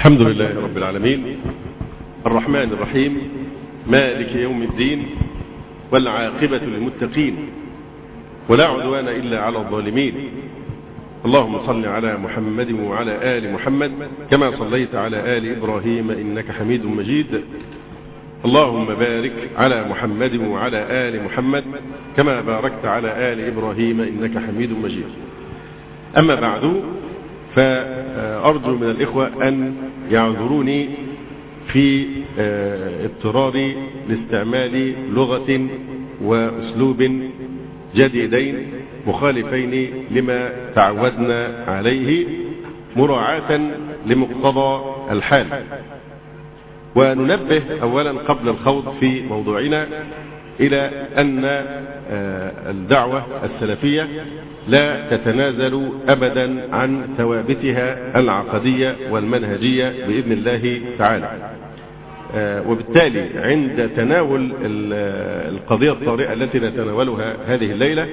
الحمد لله رب العالمين الرحمن الرحيم مالك يوم الدين والعاقبة للمتقين ولا عدوان إلا على الظالمين. اللهم صل على محمد وعلى آل محمد كما صليت على آل إبراهيم إنك حميد مجيد. اللهم بارك على محمد وعلى آل محمد كما باركت على آل إبراهيم إنك حميد مجيد. أما بعد، فأرجو من الإخوة أن يعذروني في اضطراري لاستعمال لغة وأسلوب جديدين مخالفين لما تعودنا عليه مراعاة لمقتضى الحال. وننبه أولا قبل الخوض في موضوعنا إلى أن الدعوة السلفية لا تتنازل أبدا عن ثوابتها العقدية والمنهجية بإذن الله تعالى. وبالتالي عند تناول القضية الطارئة التي نتناولها هذه الليلة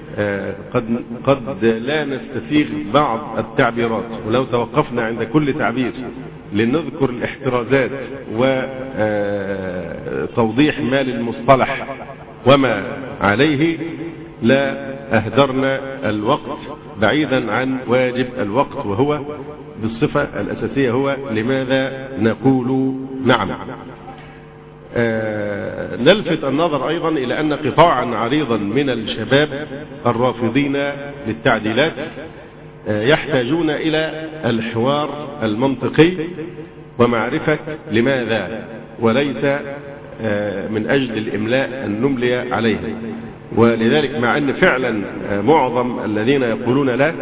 قد لا نستسيغ بعض التعبيرات، ولو توقفنا عند كل تعبير لنذكر الاحترازات وتوضيح ما للمصطلح وما عليه لا أهدرنا الوقت بعيدا عن واجب الوقت، وهو بالصفة الأساسية هو لماذا نقول نعم. نلفت النظر أيضا إلى أن قطاعا عريضا من الشباب الرافضين للتعديلات يحتاجون إلى الحوار المنطقي ومعرفة لماذا، وليس من أجل الإملاء أن نملي عليه. ولذلك مع أن فعلا معظم الذين يقولون لا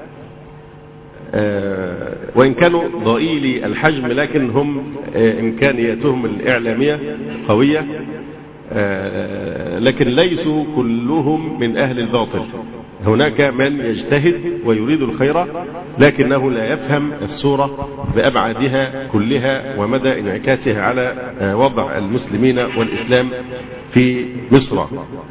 وإن كانوا ضئيلي الحجم لكن هم إمكانياتهم الإعلامية قوية، لكن ليسوا كلهم من أهل الباطل. هناك من يجتهد ويريد الخير لكنه لا يفهم الصورة بأبعادها كلها ومدى انعكاسها على وضع المسلمين والإسلام في مصر.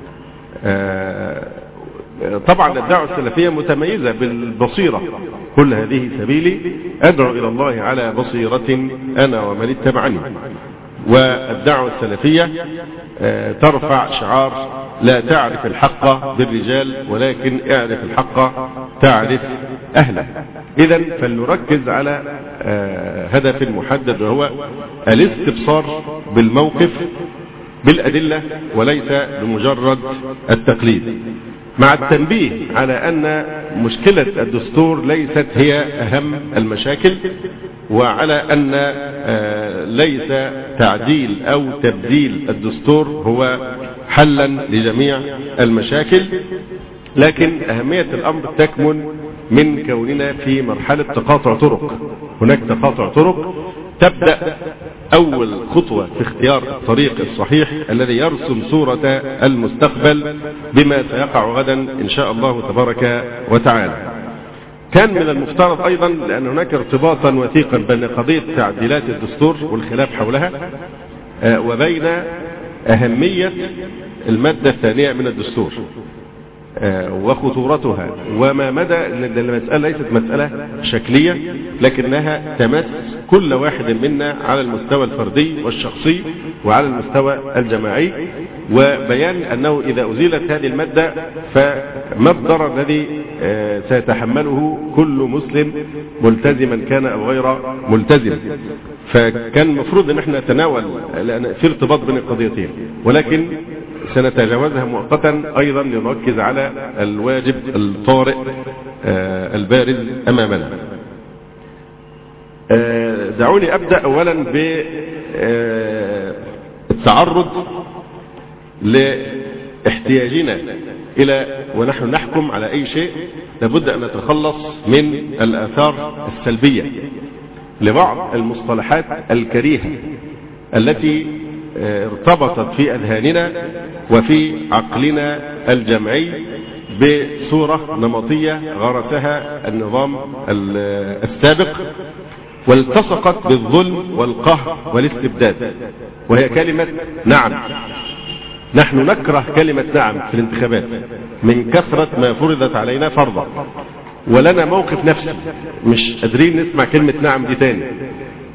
طبعا الدعوة السلفية متميزة بالبصيرة، كل هذه سبيلي أدعو إلى الله على بصيرة أنا ومن اتبعني. والدعوة السلفية ترفع شعار لا تعرف الحق بالرجال ولكن اعرف الحق تعرف أهله. إذن فلنركز على هدف محدد، وهو الاستبصار بالموقف بالأدلة وليس بمجرد التقليد، مع التنبيه على أن مشكلة الدستور ليست هي أهم المشاكل، وعلى أن ليس تعديل أو تبديل الدستور هو حلا لجميع المشاكل، لكن أهمية الأمر تكمن من كوننا في مرحلة تقاطع طرق. هناك تقاطع طرق تبدأ أول خطوة في اختيار الطريق الصحيح الذي يرسم صورة المستقبل بما سيقع غدا إن شاء الله تبارك وتعالى. كان من المفترض أيضا، لأن هناك ارتباطا وثيقا بين قضية تعديلات الدستور والخلاف حولها وبين أهمية المادة الثانية من الدستور وخطورتها وما مدى أن المسألة ليست مسألة شكلية لكنها تمس كل واحد منا على المستوى الفردي والشخصي وعلى المستوى الجماعي، وبيان أنه إذا أزيلت هذه المادة فما الضرر الذي سيتحمله كل مسلم ملتزما كان أو غير ملتزم. فكان المفروض أن احنا نتناول لأن في ارتباط بين القضيتين، ولكن سنتجاوزها مؤقتا أيضا لنركز على الواجب الطارئ البارز أمامنا. دعوني أبدأ أولا بالتعرض لاحتياجنا إلى ونحن نحكم على أي شيء لابد أن نتخلص من الآثار السلبية لبعض المصطلحات الكريهة التي ارتبطت في أذهاننا وفي عقلنا الجمعي بصورة نمطية غرسها النظام السابق والتصقت بالظلم والقهر والاستبداد، وهي كلمة نعم. نحن نكره كلمة نعم في الانتخابات من كثرة ما فرضت علينا فرضا، ولنا موقف نفسي مش قادرين نسمع كلمة نعم دي تاني.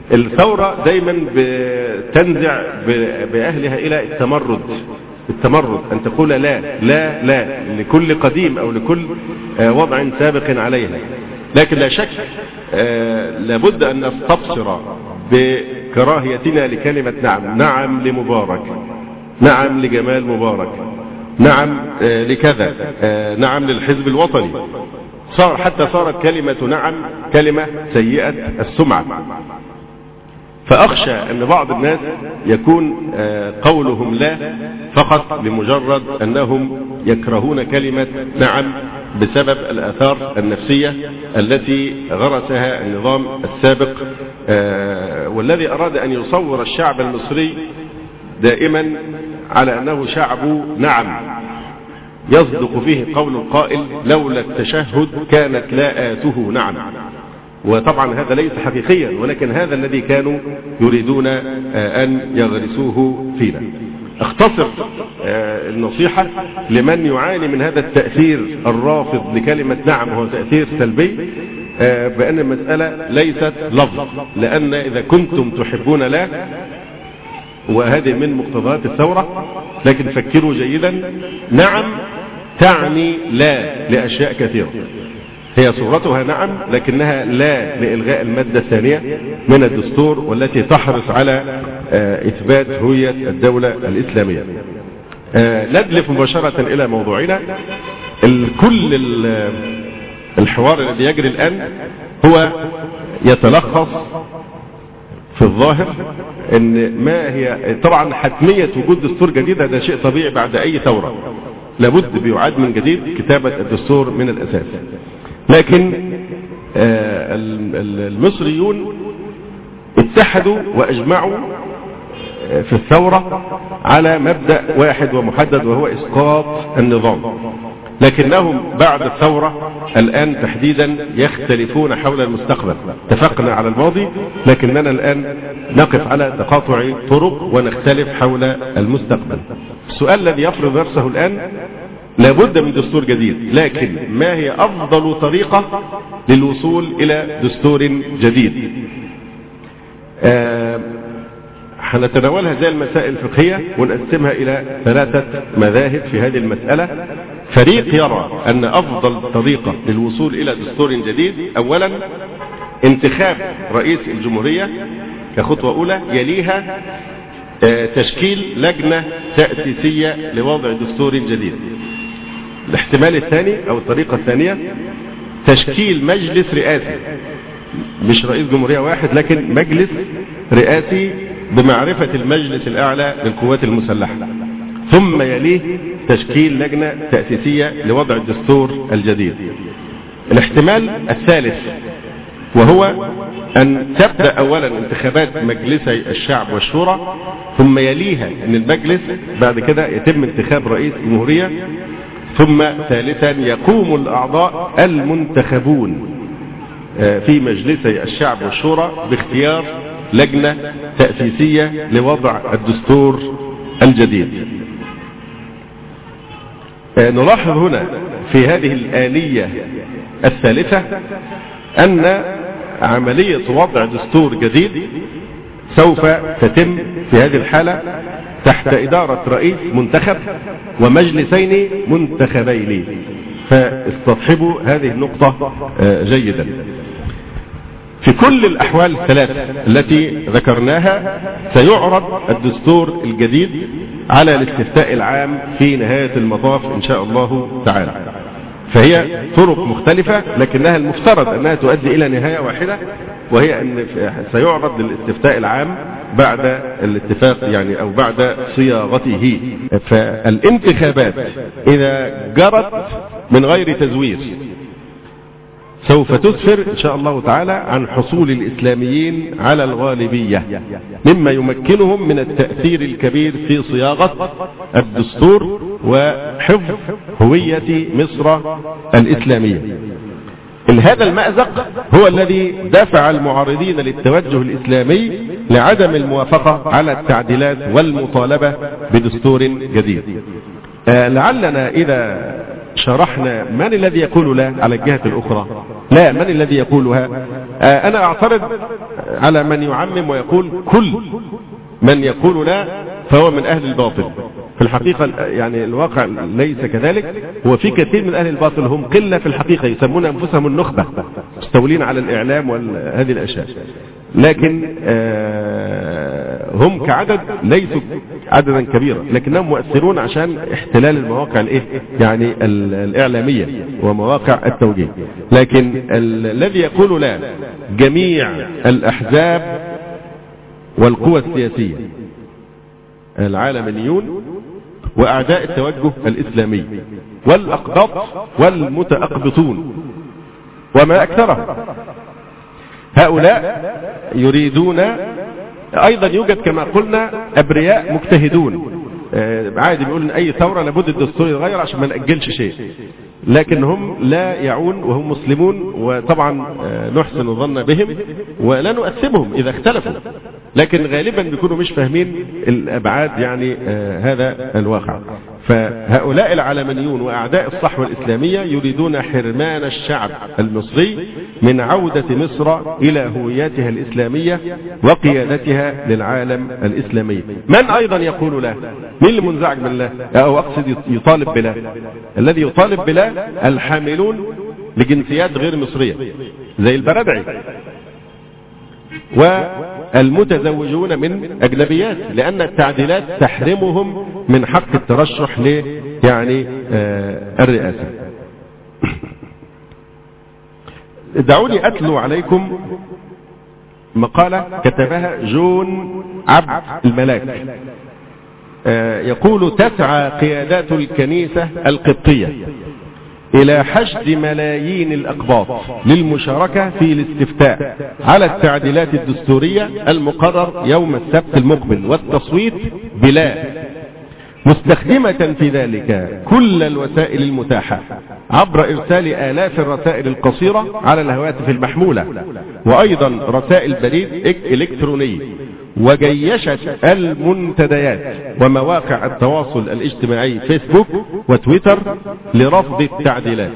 الثورة دايما بتنزع بأهلها إلى التمرد، أن تقول لا لا لا لكل قديم أو لكل وضع سابق عليها. لكن لا شك لابد أن نستبصر بكراهيتنا لكلمة نعم. نعم لمبارك، نعم لجمال مبارك، نعم لكذا، نعم للحزب الوطني. حتى صارت كلمة نعم كلمة سيئة السمعة. فأخشى أن بعض الناس يكون قولهم لا فقط لمجرد أنهم يكرهون كلمة نعم بسبب الآثار النفسية التي غرسها النظام السابق، والذي أراد أن يصور الشعب المصري دائما على أنه شعب نعم، يصدق فيه قول القائل لولا التشهد كانت لاءاته نعم. وطبعا هذا ليس حقيقيا، ولكن هذا الذي كانوا يريدون أن يغرسوه فينا. اختصر النصيحة لمن يعاني من هذا التأثير الرافض لكلمة نعم، وهو تأثير سلبي، بأن المسألة ليست لفظ، لأن إذا كنتم تحبون لا، وهذه من مقتضيات الثورة، لكن فكروا جيدا، نعم تعني لا لأشياء كثيرة. هي صورتها نعم، لكنها لا لإلغاء المادة الثانية من الدستور، والتي تحرص على إثبات هوية الدولة الإسلامية. ندلف مباشرة إلى موضوعنا. كل الحوار الذي يجري الآن هو يتلخص في الظاهر ان ما هي طبعا حتمية وجود دستور جديد، هذا شيء طبيعي بعد اي ثورة، لابد بيعاد من جديد كتابة الدستور من الاساس. لكن المصريون اتحدوا واجمعوا في الثورة على مبدأ واحد ومحدد، وهو اسقاط النظام. لكنهم بعد الثورة الآن تحديدا يختلفون حول المستقبل. اتفقنا على الماضي، لكننا الآن نقف على تقاطع طرق ونختلف حول المستقبل. السؤال الذي يفرض نفسه الآن، لابد من دستور جديد، لكن ما هي أفضل طريقة للوصول إلى دستور جديد؟ هنتناولها زي المسائل الفقهية ونقسمها إلى 3 مذاهب في هذه المسألة. فريق يرى أن أفضل طريقة للوصول إلى دستور جديد أولا انتخاب رئيس الجمهورية كخطوة أولى، يليها تشكيل لجنة تأسيسية لوضع دستور جديد. الاحتمال الثاني أو الطريقة الثانية تشكيل مجلس رئاسي، مش رئيس جمهورية واحد، لكن مجلس رئاسي بمعرفة المجلس الأعلى للقوات المسلحة، ثم يليه تشكيل لجنة تأسيسية لوضع الدستور الجديد. الاحتمال الثالث وهو أن تبدأ أولا انتخابات مجلسي الشعب والشورى، ثم يليها أن المجلس بعد كده يتم انتخاب رئيس جمهورية، ثم ثالثا يقوم الأعضاء المنتخبون في مجلسي الشعب والشورى باختيار لجنة تأسيسية لوضع الدستور الجديد. نلاحظ هنا في هذه الآلية الثالثة أن عملية وضع دستور جديد سوف تتم في هذه الحالة تحت إدارة رئيس منتخب ومجلسين منتخبين، فاستصحبوا هذه النقطة جيدا. في كل الأحوال الثلاث التي ذكرناها سيعرض الدستور الجديد على الاستفتاء العام في نهاية المطاف إن شاء الله تعالى. فهي طرق مختلفة، لكنها المفترض أنها تؤدي إلى نهاية واحدة، وهي أن سيعرض للاستفتاء العام بعد الاتفاق يعني أو بعد صياغته. فالانتخابات إذا جرت من غير تزوير سوف تسفر إن شاء الله تعالى عن حصول الإسلاميين على الغالبية، مما يمكنهم من التأثير الكبير في صياغة الدستور وحفظ هوية مصر الإسلامية. هذا المأزق هو الذي دفع المعارضين للتوجه الإسلامي لعدم الموافقة على التعديلات والمطالبة بدستور جديد. لعلنا إذا شرحنا من الذي يقول لا على الجهة الأخرى، لا من الذي يقولها، أنا أعترض على من يعمم ويقول كل من يقول لا فهو من أهل الباطل. في الحقيقة يعني الواقع ليس كذلك، وفي كثير من أهل الباطل هم قلة في الحقيقة، يسمون أنفسهم النخبة، مستولين على الإعلام وهذه الأشياء، لكن هم كعدد ليسوا عددا كبيرا، لكنهم مؤثرون عشان احتلال المواقع يعني الإعلامية ومواقع التوجيه. لكن الذي يقول لا جميع الأحزاب والقوى السياسية، العالميون وأعداء التوجه الإسلامي والأقباط والمتأقبطون وما أكثرهم، هؤلاء يريدون أيضا، يوجد كما قلنا أبرياء مجتهدون عادي بيقول إن أي ثورة لابد الدستور يتغير عشان ما نأجلش شيء، لكن هم لا يعون وهم مسلمون، وطبعا نحسن الظن بهم ولا نؤثمهم إذا اختلفوا، لكن غالبا بيكونوا مش فاهمين الأبعاد يعني هذا الواقع. فهؤلاء العلمانيون وأعداء الصحوة الإسلامية يريدون حرمان الشعب المصري من عودة مصر إلى هويتها الإسلامية وقيادتها للعالم الإسلامي. من أيضا يقول لا؟ مين اللي منزعج من لا؟ أو أقصد يطالب بلا؟ الذي يطالب بلا الحاملون لجنسيات غير مصرية زي البرادعي والمتزوجون من أجنبيات، لأن التعديلات تحرمهم من حق الترشح يعني الرئاسة. دعوني أتلو عليكم مقالة كتبها جون عبد الملاك، يقول: تسعى قيادات الكنيسة القبطية إلى حشد ملايين الأقباط للمشاركة في الاستفتاء على التعديلات الدستورية المقرر يوم السبت المقبل والتصويت بلا، مستخدمة في ذلك كل الوسائل المتاحة عبر إرسال آلاف الرسائل القصيرة على الهواتف المحمولة، وأيضا رسائل بريد إلكتروني، وجيشت المنتديات ومواقع التواصل الاجتماعي فيسبوك وتويتر لرفض التعديلات.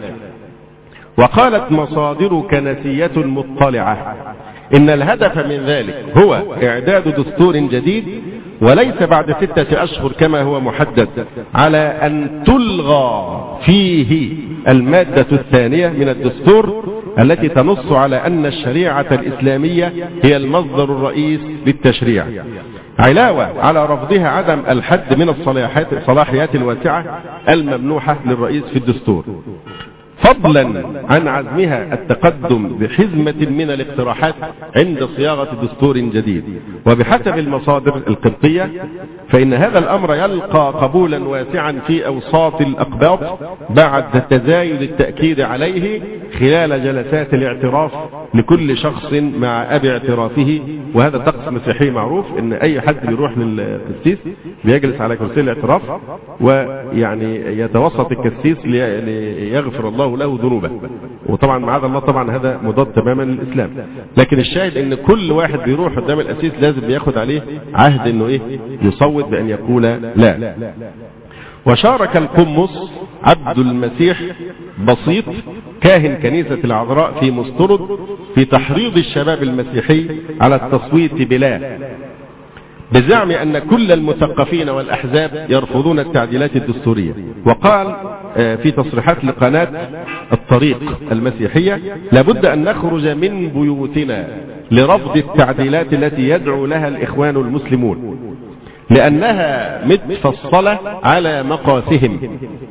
وقالت مصادر كنسية مطلعة إن الهدف من ذلك هو إعداد دستور جديد، وليس بعد 6 أشهر كما هو محدد، على أن تلغى فيه المادة الثانية من الدستور التي تنص على أن الشريعة الإسلامية هي المصدر الرئيس للتشريع، علاوة على رفضها عدم الحد من الصلاحيات الواسعة الممنوحة للرئيس في الدستور، فضلا عن عزمها التقدم بحزمة من الاقتراحات عند صياغة دستور جديد. وبحسب المصادر القبطية فإن هذا الأمر يلقى قبولا واسعا في أوساط الأقباط بعد تزايد التأكيد عليه خلال جلسات الاعتراف لكل شخص مع أبي اعترافه. وهذا طقس مسيحي معروف، إن أي حد بيروح للقسيس بيجلس على كرسي الاعتراف ويعني يتوسط القسيس ليغفر الله له ذنوبه، وطبعا معاذ الله طبعا هذا مضاد تماما للإسلام، لكن الشاهد ان كل واحد بيروح قدام القسيس لازم بياخد عليه عهد انه يصوت بان يقول لا. وشارك القمص عبد المسيح بسيط كاهن كنيسة العذراء في مسترد في تحريض الشباب المسيحي على التصويت بلا، بزعم أن كل المثقفين والأحزاب يرفضون التعديلات الدستورية. وقال في تصريحات لقناة الطريق المسيحية: لابد أن نخرج من بيوتنا لرفض التعديلات التي يدعو لها الإخوان المسلمون، لأنها متفصلة على مقاسهم.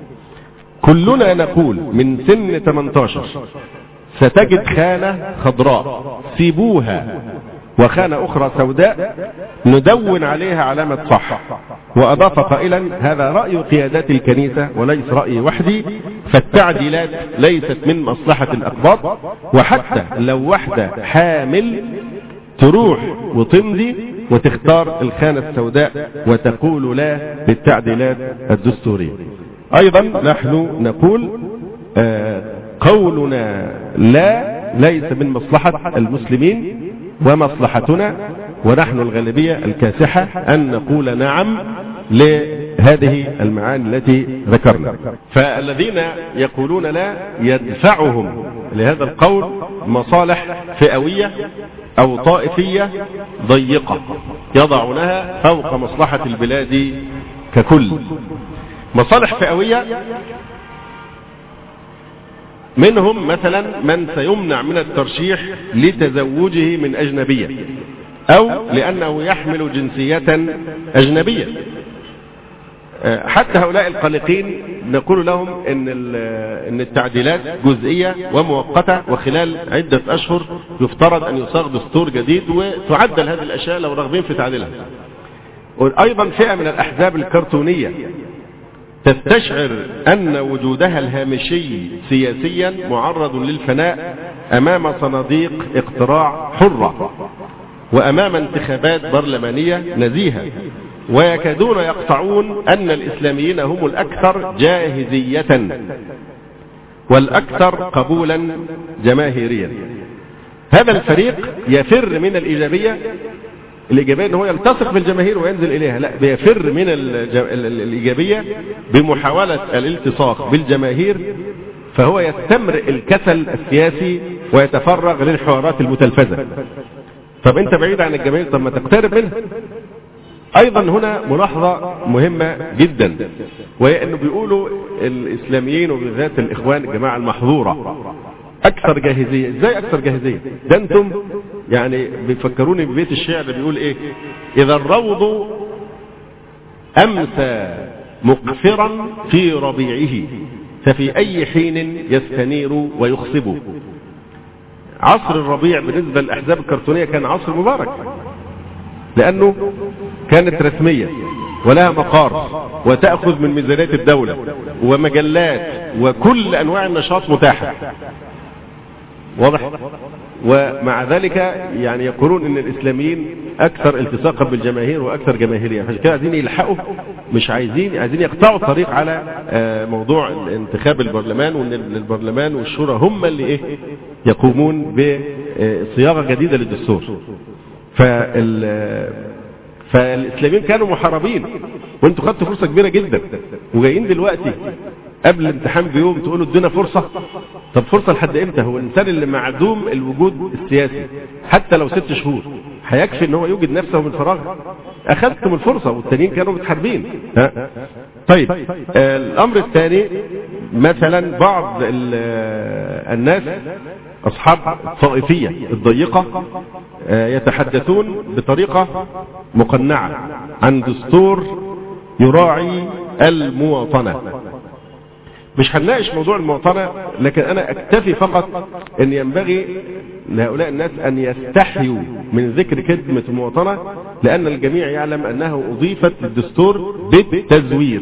كلنا نقول من سن 18 ستجد خانة خضراء سيبوها، وخانة أخرى سوداء ندون عليها علامة صح. وأضاف قائلا: هذا رأي قيادات الكنيسة وليس رأيي وحدي، فالتعديلات ليست من مصلحة الأقباط، وحتى لو واحدة حامل تروح وتمضي وتختار الخانة السوداء وتقول لا للتعديلات الدستورية. أيضا نحن نقول قولنا لا ليس من مصلحة المسلمين، ومصلحتنا ونحن الغالبية الكاسحة أن نقول نعم لهذه المعاني التي ذكرنا. فالذين يقولون لا يدفعهم لهذا القول مصالح فئوية أو طائفية ضيقة يضعونها فوق مصلحة البلاد ككل. مصالح فئوية منهم مثلا من سيمنع من الترشيح لتزوجه من أجنبية أو لأنه يحمل جنسية أجنبية. حتى هؤلاء القلقين نقول لهم إن التعديلات جزئية ومؤقتة، وخلال عدة أشهر يفترض أن يصاغ دستور جديد وتعدل هذه الأشياء لو راغبين في تعديلها. وأيضا فئة من الأحزاب الكرتونية تستشعر أن وجودها الهامشي سياسيا معرض للفناء أمام صناديق اقتراع حرة وأمام انتخابات برلمانية نزيهة، ويكادون يقطعون أن الإسلاميين هم الأكثر جاهزية والأكثر قبولا جماهيريا. هذا الفريق يفر من الإيجابية ان هو يلتصق بالجماهير وينزل اليها، لا، بيفر من الايجابيه بمحاوله الالتصاق بالجماهير، فهو يستمرئ الكسل السياسي ويتفرغ للحوارات المتلفزه. طب انت بعيد عن الجماهير، طب ما تقترب منها. ايضا هنا ملاحظه مهمه جدا، وهي انه بيقولوا الاسلاميين وبالذات الاخوان الجماعه المحظوره اكثر جاهزيه. ازاي اكثر جاهزيه؟ ده انتم يعني بيفكروني ببيت الشعر بيقول ايه: اذا الروض امسى مقفرا في ربيعه ففي اي حين يستنير ويخصب. عصر الربيع بالنسبه للاحزاب الكرتونيه كان عصر مبارك، لانه كانت رسميه ولها مقار وتاخذ من ميزانيه الدوله ومجلات وكل انواع النشاط متاحه، واضح؟ ومع ذلك يعني يقولون ان الاسلاميين اكثر التصاقا بالجماهير واكثر جماهيريه، عشان كده عايزين يلحقوا، مش عايزين يقطعوا الطريق على موضوع انتخاب البرلمان، وان البرلمان والشورى هم اللي يقومون بصياغه جديده للدستور. فالاسلاميين كانوا محاربين، وانتوا خدتوا فرصه كبيره جدا، وجايين دلوقتي قبل الامتحان بيوم تقولوا ادينا فرصه. طب فرصه لحد امتى؟ هو الانسان اللي معدوم الوجود السياسي حتى لو 6 شهور هيكفي ان هو يوجد نفسه من فراغ؟ اخذتم الفرصه والتانيين كانوا متحاربين. طيب الامر الثاني، مثلا بعض الناس اصحاب الطائفيه الضيقه يتحدثون بطريقه مقنعه عن دستور يراعي المواطنه. مش هنناقش موضوع المواطنة، لكن أنا أكتفي فقط أن ينبغي لهؤلاء الناس أن يستحيوا من ذكر كلمة المواطنة، لأن الجميع يعلم أنه أضيفت للدستور بالتزوير.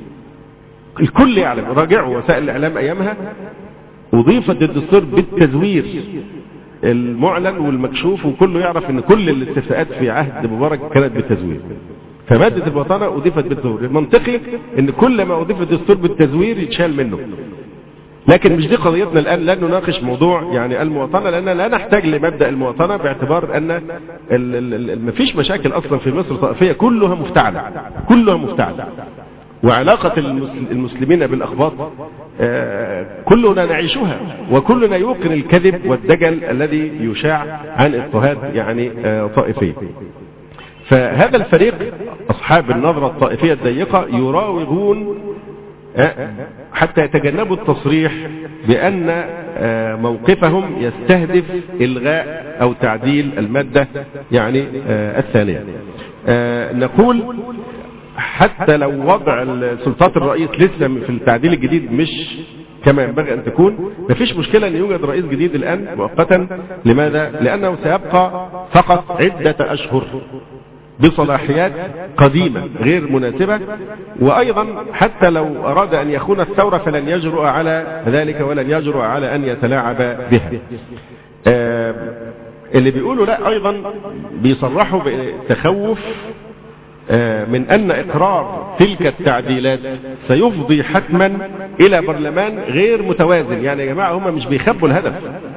الكل يعلم، راجعوا وسائل الإعلام أيامها، أضيفت للدستور بالتزوير المعلن والمكشوف، وكله يعرف أن كل الاستفتاءات في عهد مبارك كانت بالتزوير. فمادة المواطنة أضيفت بالتزوير. المنطقي أن كل ما أضيف الدستور بالتزوير يتشال منه. لكن مش دي قضيتنا الآن، لن نناقش موضوع يعني المواطنة، لأن لا نحتاج لمبدأ المواطنة، باعتبار أن مفيش مشاكل أصلا في مصر طائفية، كلها مفتعلة، كلها مفتعلة. وعلاقة المسلمين بالأخباط كلنا نعيشها، وكلنا يوقن الكذب والدجل الذي يشاع عن اضطهاد يعني طائفي. فهذا الفريق أصحاب النظرة الطائفية الضيقة يراوغون حتى يتجنبوا التصريح بأن موقفهم يستهدف إلغاء أو تعديل المادة يعني الثانية. نقول حتى لو وضع سلطات الرئيس لسه في التعديل الجديد مش كما ينبغي أن تكون، مفيش مشكلة أن يوجد رئيس جديد الآن مؤقتا. لماذا؟ لأنه سيبقى فقط عدة أشهر بصلاحيات قديمة غير مناسبة، وأيضا حتى لو أراد أن يخون الثورة فلن يجرؤ على ذلك ولن يجرؤ على أن يتلاعب بها. اللي بيقولوا لا، أيضا بيصرحوا بتخوف من أن إقرار تلك التعديلات سيفضي حتما إلى برلمان غير متوازن. يعني يا جماعة هم مش بيخبوا الهدف،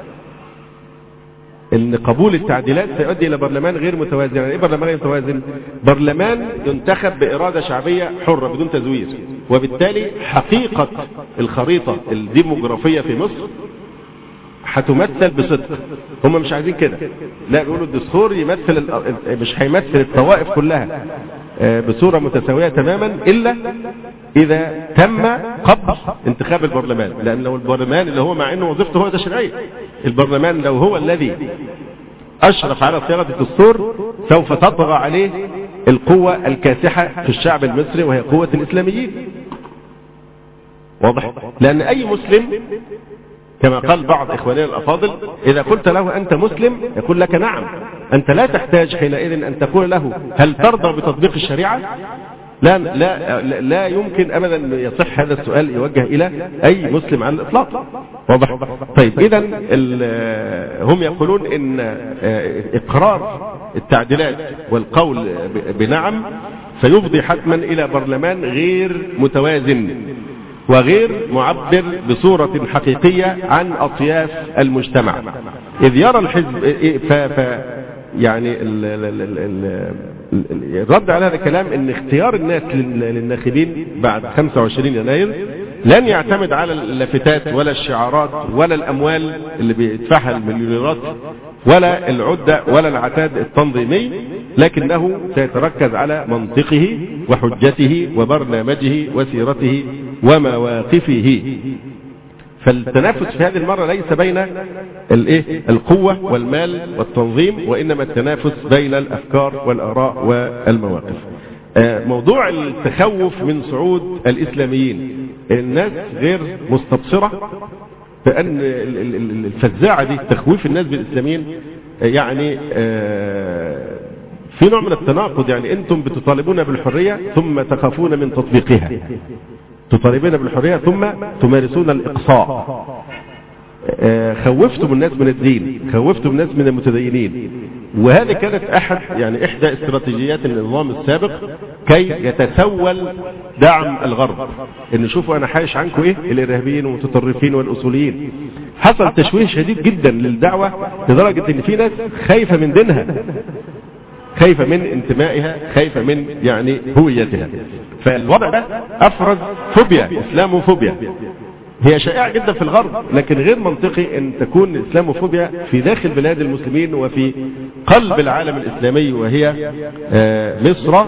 ان قبول التعديلات سيؤدي الى برلمان غير متوازن. يعني ايه برلمان غير متوازن؟ برلمان ينتخب بإرادة شعبية حرة بدون تزوير، وبالتالي حقيقة الخريطة الديموغرافية في مصر هتمثل بصدق. هم مش عايزين كده، لا بيقولوا الدستور يمثل مش هيمثل الطوائف كلها بصورة متساوية تماما إلا إذا تم قبل انتخاب البرلمان، لأن لو البرلمان اللي هو مع أنه وظيفته هو تشريعي، البرلمان لو هو الذي أشرف على صياغة الدستور سوف تطغى عليه القوة الكاسحة في الشعب المصري وهي قوة الإسلاميين. واضح؟ لأن أي مسلم كما قال بعض إخواننا الأفاضل إذا قلت له أنت مسلم يقول لك نعم، أنت لا تحتاج حينئذ أن تقول له هل ترضى بتطبيق الشريعة؟ لا يمكن أبدا يصح هذا السؤال يوجه إلى أي مسلم على الإطلاق. واضح؟ طيب إذا هم يقولون إن إقرار التعديلات والقول بنعم سيفضي حتما إلى برلمان غير متوازن وغير معبر بصورة حقيقية عن أطياف المجتمع، إذ يرى الحزب يعني الرد على هذا الكلام ان اختيار الناس للناخبين بعد 25 يناير لن يعتمد على اللافتات ولا الشعارات ولا الاموال اللي بيدفعها المليونيرات ولا العدة ولا العتاد التنظيمي، لكنه سيتركز على منطقه وحجته وبرنامجه وسيرته ومواقفه. فالتنافس في هذه المرة ليس بين القوة والمال والتنظيم، وإنما التنافس بين الأفكار والآراء والمواقف. موضوع التخوف من صعود الإسلاميين، الناس غير مستبصرة بأن الفزاعة دي تخويف الناس بالإسلاميين يعني في نوع من التناقض. يعني أنتم بتطالبون بالحرية ثم تخافون من تطبيقها، تطالبون بالحرية ثم تمارسون الإقصاء. خوفتم الناس من الدين، خوفتم الناس من المتدينين، وهذه كانت إحدى استراتيجيات النظام السابق كي يتسول دعم الغرب، إن شوفوا أنا حايش عنكم الإرهابيين والمتطرفين والأصوليين. حصل تشويه شديد جدا للدعوة لدرجة إن في ناس خايفة من دينها، خايفة من انتمائها، خايفة من هويتها. فالوضع ده أفرز فوبيا، إسلاموفوبيا، هي شائعة جدا في الغرب، لكن غير منطقي أن تكون إسلاموفوبيا في داخل بلاد المسلمين وفي قلب العالم الإسلامي وهي مصر.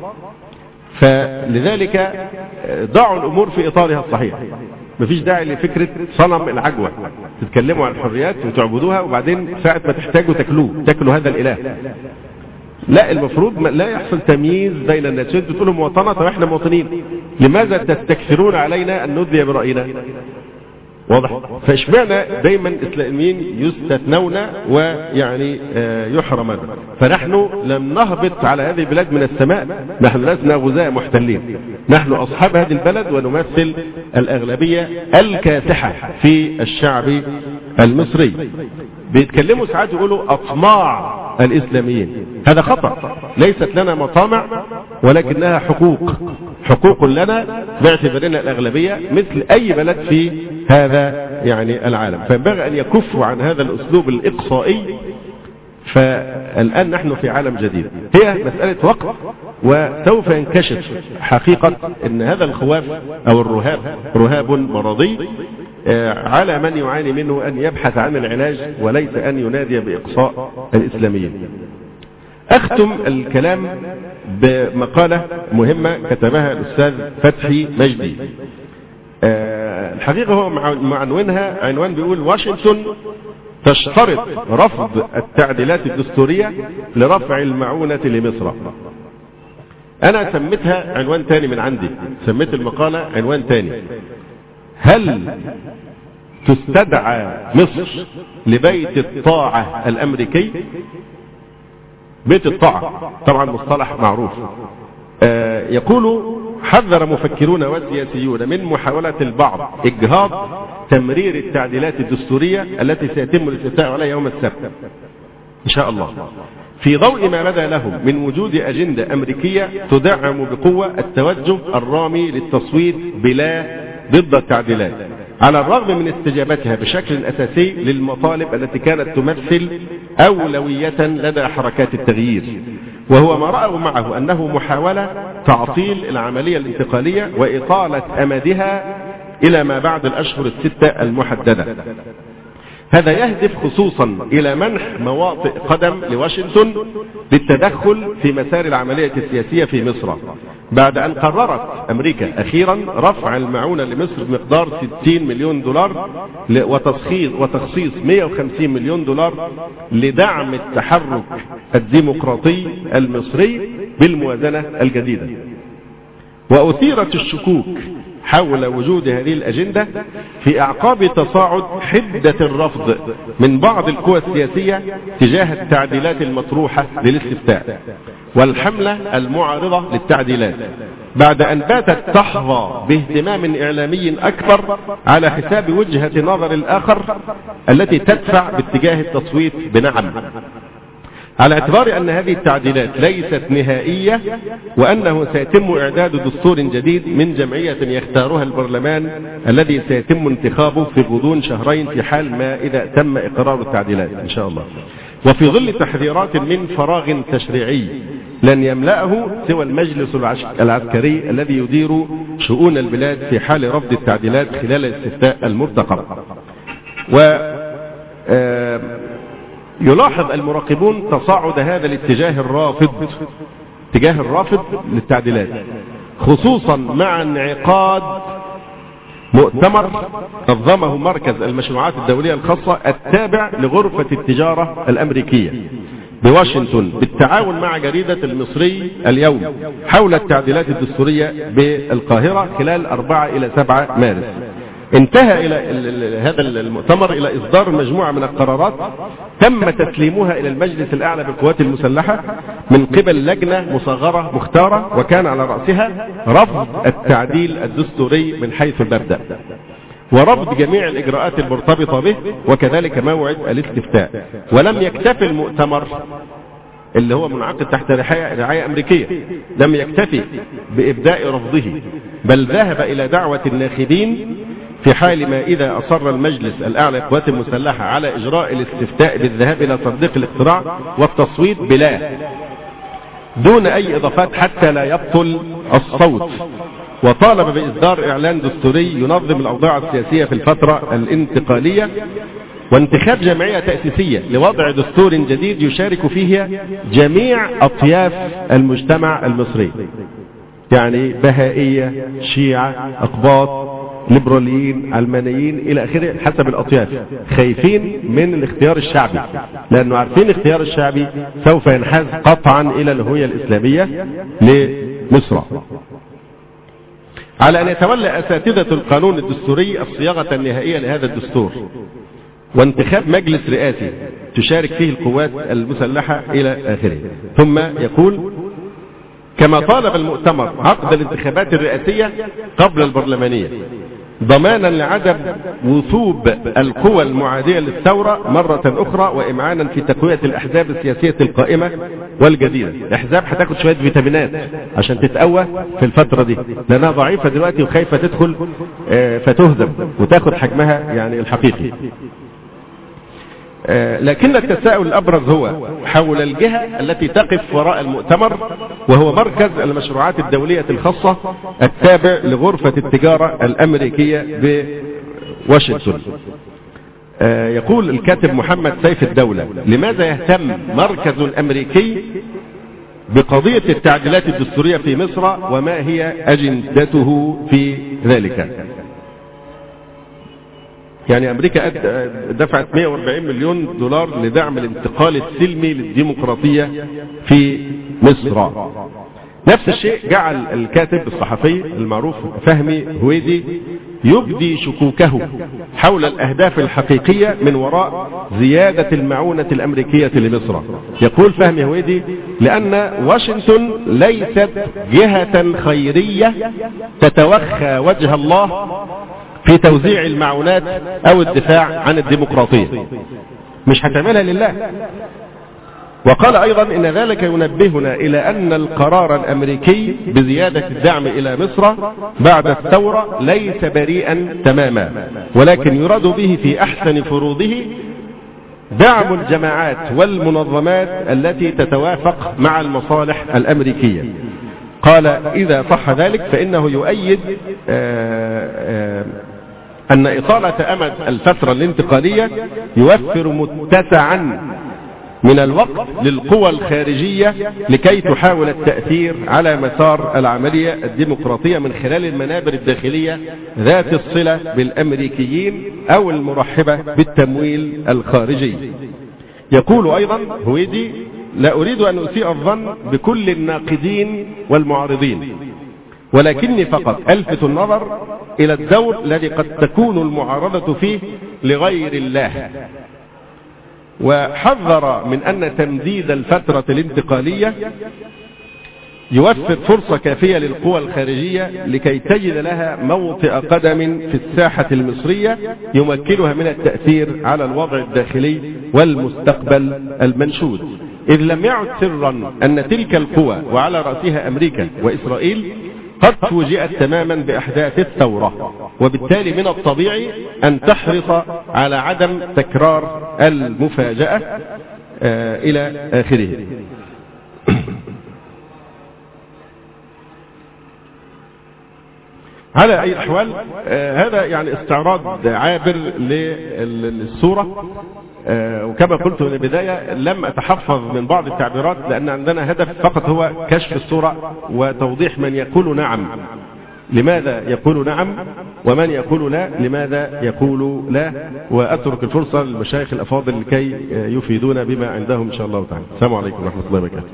فلذلك ضعوا الأمور في إطارها الصحيح. مفيش داعي لفكرة صنم العجوة، تتكلموا عن الحريات وتعبدوها وبعدين ساعة ما تحتاجوا تاكلوا هذا الإله. لا، المفروض لا يحصل تمييز بين الناس. بتقولوا مواطنة، طب احنا مواطنين، لماذا تستكثرون علينا أن نذي برأينا؟ واضح؟ فاشمعنا دايما الإسلاميين يستثنون يحرمون؟ فنحن لم نهبط على هذه البلاد من السماء، نحن لسنا غزاة محتلين، نحن أصحاب هذه البلد ونمثل الأغلبية الكاسحة في الشعب المصري. بيتكلموا ساعات يقولوا أطماع الإسلاميين، هذا خطأ. ليست لنا مطامع ولكنها حقوق لنا باعتبارنا الأغلبية مثل أي بلد في هذا العالم. فينبغي أن يكفوا عن هذا الأسلوب الإقصائي. فالآن نحن في عالم جديد، هي مسألة وقت وسوف ينكشف حقيقة أن هذا الخواف أو الرهاب رهاب مرضي على من يعاني منه أن يبحث عن العلاج وليس أن ينادي بإقصاء الإسلاميين. أختم الكلام بمقالة مهمة كتبها الأستاذ فتحي مجدي. الحقيقة هو معنونها عنوان بيقول: واشنطن تشترط رفض التعديلات الدستورية لرفع المعونة لمصر. أنا سميتها عنوان تاني من عندي، سميت المقالة عنوان تاني: هل تستدعى مصر لبيت الطاعة الأمريكي؟ بيت الطاعة طبعا مصطلح معروف. يقول: حذر مفكرون وسياسيون من محاولة البعض إجهاض تمرير التعديلات الدستورية التي سيتم الاستفتاء عليها يوم السبت إن شاء الله، في ضوء ما بدا لهم من وجود أجندة أمريكية تدعم بقوة التوجه الرامي للتصويت بلا ضد التعديلات، على الرغم من استجابتها بشكل أساسي للمطالب التي كانت تمثل أولوية لدى حركات التغيير، وهو ما رأوا معه أنه محاولة تعطيل العملية الانتقالية وإطالة أمدها إلى ما بعد الأشهر الستة المحددة. هذا يهدف خصوصا إلى منح مواطئ قدم لواشنطن للتدخل في مسار العملية السياسية في مصر، بعد أن قررت أمريكا أخيرا رفع المعونة لمصر بمقدار 60 مليون دولار وتخصيص 150 مليون دولار لدعم التحرك الديمقراطي المصري بالموازنة الجديدة. وأثيرت الشكوك حول وجود هذه الأجندة في أعقاب تصاعد حدة الرفض من بعض القوى السياسية تجاه التعديلات المطروحة للاستفتاء والحملة المعارضة للتعديلات، بعد أن باتت تحظى باهتمام إعلامي أكبر على حساب وجهة نظر الآخر التي تدفع باتجاه التصويت بنعم، على اعتبار أن هذه التعديلات ليست نهائية وأنه سيتم إعداد دستور جديد من جمعية يختارها البرلمان الذي سيتم انتخابه في غضون شهرين في حال ما إذا تم إقرار التعديلات إن شاء الله. وفي ظل تحذيرات من فراغ تشريعي لن يملأه سوى المجلس العسكري الذي يدير شؤون البلاد في حال رفض التعديلات خلال الاستفتاء المرتقب. يلاحظ المراقبون تصاعد هذا الاتجاه الرافض للتعديلات، خصوصا مع انعقاد مؤتمر نظمه مركز المشروعات الدولية الخاصة التابع لغرفة التجارة الأمريكية بواشنطن بالتعاون مع جريدة المصري اليوم حول التعديلات الدستورية بالقاهرة خلال 4 إلى 7 مارس. انتهى إلى هذا المؤتمر إلى إصدار مجموعة من القرارات تم تسليمها إلى المجلس الأعلى بالقوات المسلحة من قبل لجنة مصغرة مختارة، وكان على رأسها رفض التعديل الدستوري من حيث المبدأ ورفض جميع الإجراءات المرتبطة به وكذلك موعد الاستفتاء. ولم يكتفي المؤتمر اللي هو منعقد تحت رعاية أمريكية، لم يكتفي بإبداء رفضه، بل ذهب إلى دعوة الناخبين في حال ما إذا أصر المجلس الأعلى للقوات المسلحة على إجراء الاستفتاء بالذهاب إلى صندوق الاقتراع والتصويت بلا دون أي إضافات حتى لا يبطل الصوت، وطالب بإصدار إعلان دستوري ينظم الأوضاع السياسية في الفترة الانتقالية وانتخاب جمعية تأسيسية لوضع دستور جديد يشارك فيها جميع أطياف المجتمع المصري، يعني بهائية، شيعة، أقباط، ليبراليين، علمانيين إلى آخره حسب الأطياف، خايفين من الاختيار الشعبي لأنه عارفين الاختيار الشعبي سوف ينحاز قطعا إلى الهوية الإسلامية لمصر. على أن يتولى أساتذة القانون الدستوري الصياغة النهائية لهذا الدستور وانتخاب مجلس رئاسي تشارك فيه القوات المسلحة إلى آخره. ثم يقول: كما طالب المؤتمر عقد الانتخابات الرئاسية قبل البرلمانية ضمانا لعدم وثوب القوى المعادية للثورة مرة أخرى وإمعانا في تقوية الأحزاب السياسية القائمة والجديدة. الأحزاب هتاخد شوية فيتامينات عشان تتقوى في الفترة دي لأنها ضعيفة دلوقتي وخايفة تدخل فتهزم وتاخد حجمها يعني الحقيقي. لكن التساؤل الأبرز هو حول الجهة التي تقف وراء المؤتمر، وهو مركز المشروعات الدولية الخاصة التابع لغرفة التجارة الأمريكية بواشنطن. يقول الكاتب محمد سيف الدولة: لماذا يهتم مركز أمريكي بقضية التعديلات الدستورية في مصر وما هي أجندته في ذلك؟ يعني أمريكا دفعت 140 مليون دولار لدعم الانتقال السلمي للديمقراطية في مصر. نفس الشيء جعل الكاتب الصحفي المعروف فهمي هويدي يبدي شكوكه حول الأهداف الحقيقية من وراء زيادة المعونة الأمريكية لمصر. يقول فهمي هويدي: لأن واشنطن ليست جهة خيرية تتوخى وجه الله في توزيع المعونات أو الدفاع عن الديمقراطية، مش هتعملها لله. وقال أيضا إن ذلك ينبهنا إلى أن القرار الأمريكي بزيادة الدعم إلى مصر بعد الثورة ليس بريئا تماما، ولكن يراد به في أحسن فروضه دعم الجماعات والمنظمات التي تتوافق مع المصالح الأمريكية. قال: إذا صح ذلك فإنه يؤيد أن إطالة أمد الفترة الانتقالية يوفر متسعا من الوقت للقوى الخارجية لكي تحاول التأثير على مسار العملية الديمقراطية من خلال المنابر الداخلية ذات الصلة بالأمريكيين أو المرحبة بالتمويل الخارجي. يقول أيضا هويدي: لا أريد أن أسيء الظن بكل الناقدين والمعارضين، ولكني فقط ألفت النظر إلى الدور الذي قد تكون المعارضة فيه لغير الله، وحذر من أن تمديد الفترة الانتقالية يوفر فرصة كافية للقوى الخارجية لكي تجد لها موطئ قدم في الساحة المصرية يمكنها من التأثير على الوضع الداخلي والمستقبل المنشود، إذ لم يعد سرا أن تلك القوى وعلى رأسها أمريكا وإسرائيل قد فوجئت تماما بأحداث الثورة، وبالتالي من الطبيعي أن تحرص على عدم تكرار المفاجأة إلى آخره. على أي الأحوال هذا يعني استعراض عابر للصورة، وكما قلت من البداية لم أتحفظ من بعض التعبيرات لأن عندنا هدف فقط هو كشف الصورة وتوضيح من يقول نعم لماذا يقول نعم، ومن يقول لا لماذا يقول لا، وأترك الفرصة للمشايخ الأفاضل لكي يفيدون بما عندهم إن شاء الله تعالى. السلام عليكم ورحمة الله وبركاته.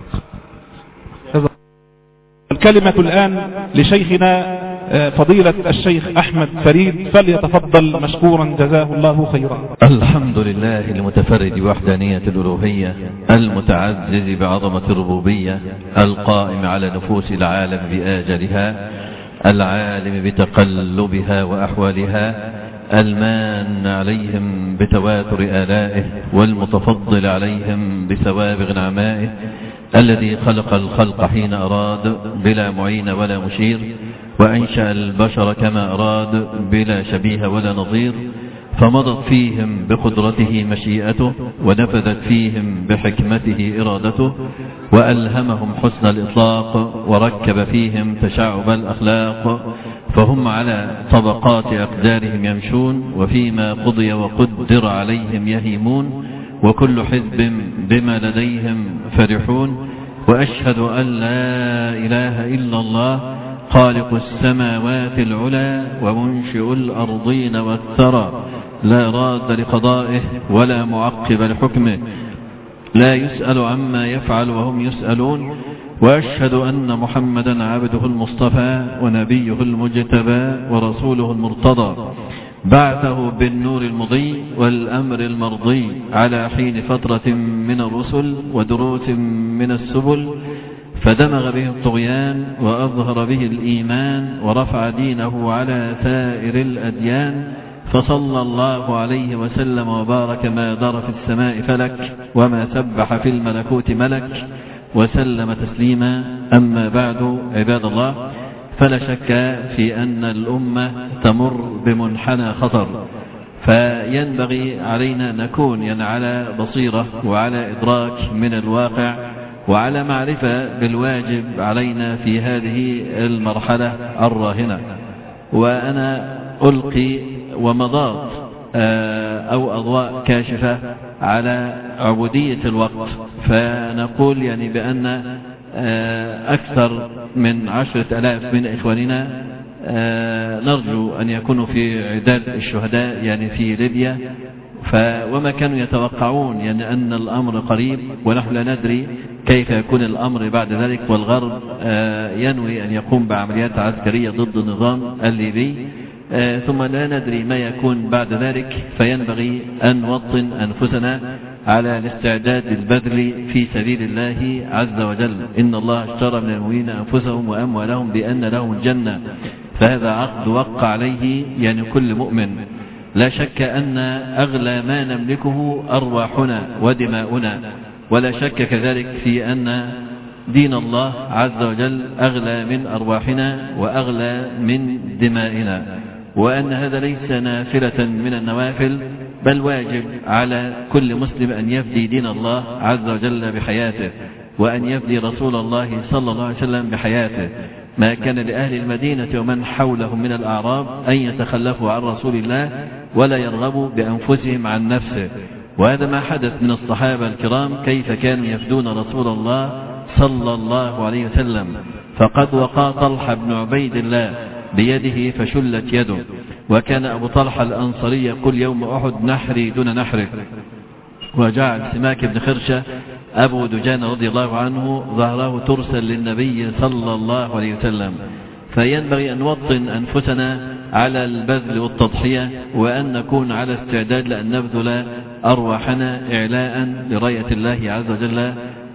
الكلمة الآن لشيخنا فضيلة الشيخ أحمد فريد، فليتفضل مشكورا جزاه الله خيرا. الحمد لله المتفرد بوحدانية الألوهية، المتعزز بعظمة الربوبية، القائم على نفوس العالم بآجلها، العالم بتقلبها وأحوالها، المان عليهم بتواتر آلائه، والمتفضل عليهم بسوابغ نعمائه، الذي خلق الخلق حين أراد بلا معين ولا مشير، وأنشأ البشر كما أراد بلا شبيه ولا نظير، فمضت فيهم بقدرته مشيئته، ونفذت فيهم بحكمته إرادته، وألهمهم حسن الإطلاق، وركب فيهم تشعب الأخلاق، فهم على طبقات أقدارهم يمشون، وفيما قضي وقدر عليهم يهيمون، وكل حزب بما لديهم فرحون. وأشهد أن لا إله إلا الله خالق السماوات العلى ومنشئ الأرضين والثرى، لا راد لقضائه ولا معقب لحكمه، لا يسأل عما يفعل وهم يسألون. وأشهد أن محمدا عبده المصطفى ونبيه المجتبى ورسوله المرتضى، بعثه بالنور المضي والأمر المرضي على حين فترة من الرسل ودروس من السبل، فدمغ به الطغيان وأظهر به الإيمان، ورفع دينه على سائر الأديان، فصلى الله عليه وسلم وبارك ما دار في السماء فلك وما سبح في الملكوت ملك، وسلم تسليما. أما بعد، عباد الله، فلا شك في أن الأمة تمر بمنحنى خطر، فينبغي علينا أن نكون على بصيرة وعلى إدراك من الواقع وعلى معرفة بالواجب علينا في هذه المرحلة الراهنة. وأنا ألقي ومضات أو أضواء كاشفة على عبودية الوقت، فنقول بأن أكثر من 10,000 من إخواننا نرجو أن يكونوا في عداد الشهداء في ليبيا، وما كانوا يتوقعون أن الأمر قريب، ونحن لا ندري كيف يكون الأمر بعد ذلك، والغرب ينوي أن يقوم بعمليات عسكرية ضد النظام الليبي، ثم لا ندري ما يكون بعد ذلك. فينبغي أن نوطن أنفسنا على الاستعداد للبذل في سبيل الله عز وجل. إن الله اشترى من المؤمنين أنفسهم وأموالهم بأن لهم الجنة، فهذا عقد وقع عليه كل مؤمن. لا شك أن أغلى ما نملكه أرواحنا ودماؤنا، ولا شك كذلك في أن دين الله عز وجل أغلى من أرواحنا وأغلى من دمائنا، وأن هذا ليس نافلة من النوافل، بل واجب على كل مسلم أن يفدي دين الله عز وجل بحياته، وأن يفدي رسول الله صلى الله عليه وسلم بحياته، ما كان لأهل المدينة ومن حولهم من الأعراب أن يتخلفوا عن رسول الله ولا يرغبوا بأنفسهم عن نفسه. وهذا ما حدث من الصحابة الكرام، كيف كانوا يفدون رسول الله صلى الله عليه وسلم. فقد وقع طلحة بن عبيد الله بيده فشلت يده، وكان أبو طلحة الأنصاري يقول يوم أحد نحري دون نحرك. وجعل سماك بن خرشة أبو دجان رضي الله عنه ظهره ترسل للنبي صلى الله عليه وسلم. فينبغي أن نوطن أنفسنا على البذل والتضحية، وأن نكون على استعداد لأن نبذل أرواحنا إعلاء لراية الله عز وجل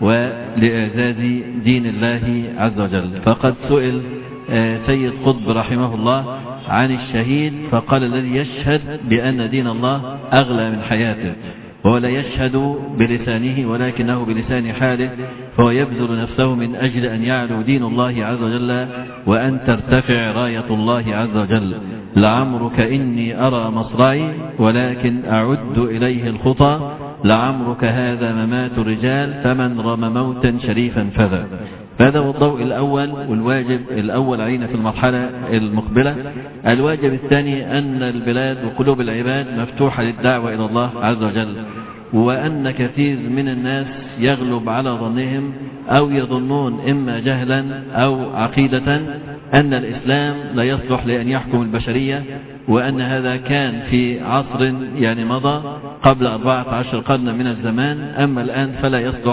ولإعزاز دين الله عز وجل. فقد سئل سيد قطب رحمه الله عن الشهيد فقال الذي يشهد بأن دين الله أغلى من حياته، وهو لا يشهد بلسانه ولكنه بلسان حاله، فهو يبذل نفسه من أجل أن يعلو دين الله عز وجل وأن ترتفع راية الله عز وجل. لعمرك إني أرى مصرعي ولكن أعد إليه الخطى، لعمرك هذا ممات الرجال فمن رمى موتا شريفا فذا. هذا هو الضوء الأول والواجب الأول علينا في المرحلة المقبلة. الواجب الثاني أن البلاد وقلوب العباد مفتوحة للدعوة إلى الله عز وجل، وأن كثير من الناس يغلب على ظنهم أو يظنون إما جهلا أو عقيدة أن الإسلام لا يصلح لأن يحكم البشرية، وأن هذا كان في عصر يعني مضى قبل 14 قرن من الزمان، أما الآن فلا يصلح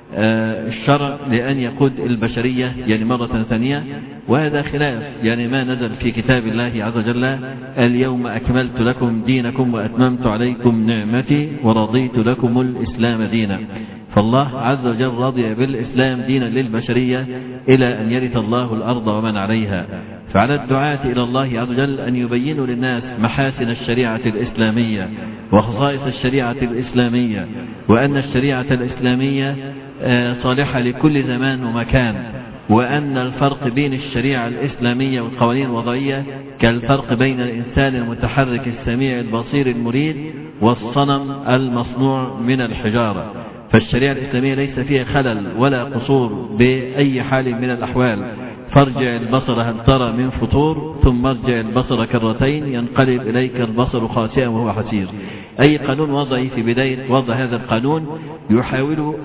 الشرع لأن يقود البشرية يعني مرة ثانية. وهذا خلاف يعني ما نزل في كتاب الله عز وجل اليوم أكملت لكم دينكم وأتممت عليكم نعمتي ورضيت لكم الإسلام دينا. فالله عز وجل رضي بالإسلام دينا للبشرية إلى أن يرث الله الأرض ومن عليها. فعلى الدعاة إلى الله عز وجل أن يبينوا للناس محاسن الشريعة الإسلامية وخصائص الشريعة الإسلامية، وأن الشريعة الإسلامية صالحة لكل زمان ومكان، وأن الفرق بين الشريعة الإسلامية والقوانين الوضعية كالفرق بين الإنسان المتحرك السميع البصير المريد والصنم المصنوع من الحجارة. فالشريعة الإسلامية ليس فيها خلل ولا قصور بأي حال من الأحوال. فارجع البصر هل ترى من فطور، ثم ارجع البصر كرتين ينقلب إليك البصر خاسئا وهو حسير. أي قانون وضعي في بداية وضع هذا القانون يحاولون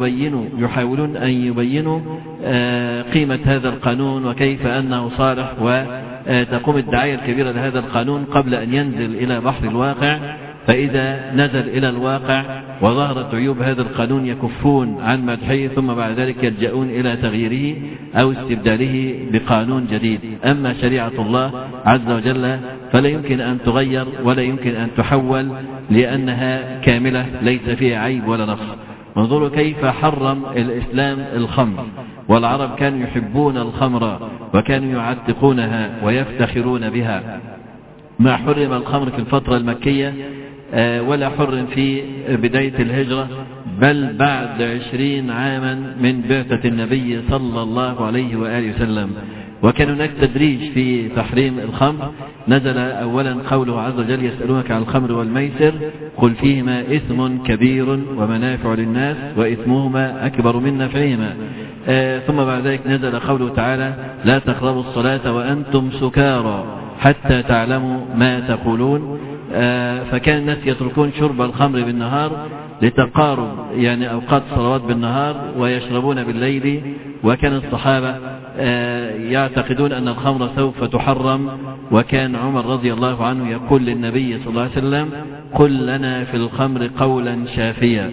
أن يبينوا قيمة هذا القانون وكيف أنه صالح، وتقوم الدعاية الكبيرة لهذا القانون قبل أن ينزل إلى بحر الواقع. فإذا نزل إلى الواقع وظهرت عيوب هذا القانون يكفون عن مدحه، ثم بعد ذلك يلجؤون إلى تغييره أو استبداله بقانون جديد. أما شريعة الله عز وجل فلا يمكن أن تغير ولا يمكن أن تحول، لأنها كاملة ليس فيها عيب ولا نقص. انظروا كيف حرم الإسلام الخمر، والعرب كانوا يحبون الخمر وكانوا يعتقونها ويفتخرون بها. ما حرم الخمر في الفترة المكية ولا حرم في بداية الهجرة، بل بعد 20 عاما من بعثة النبي صلى الله عليه وآله وسلم. وكان هناك تدريج في تحريم الخمر. نزل أولا قوله عز وجل يسألونك عن الخمر والميسر قل فيهما إثم كبير ومنافع للناس وإثمهما أكبر من نفعهما. ثم بعد ذلك نزل قوله تعالى لا تقربوا الصلاة وأنتم سكارى حتى تعلموا ما تقولون. فكان الناس يتركون شرب الخمر بالنهار لتقارب يعني أوقات الصلوات بالنهار ويشربون بالليل. وكان الصحابة يعتقدون أن الخمر سوف تحرم، وكان عمر رضي الله عنه يقول للنبي صلى الله عليه وسلم قل لنا في الخمر قولا شافيا.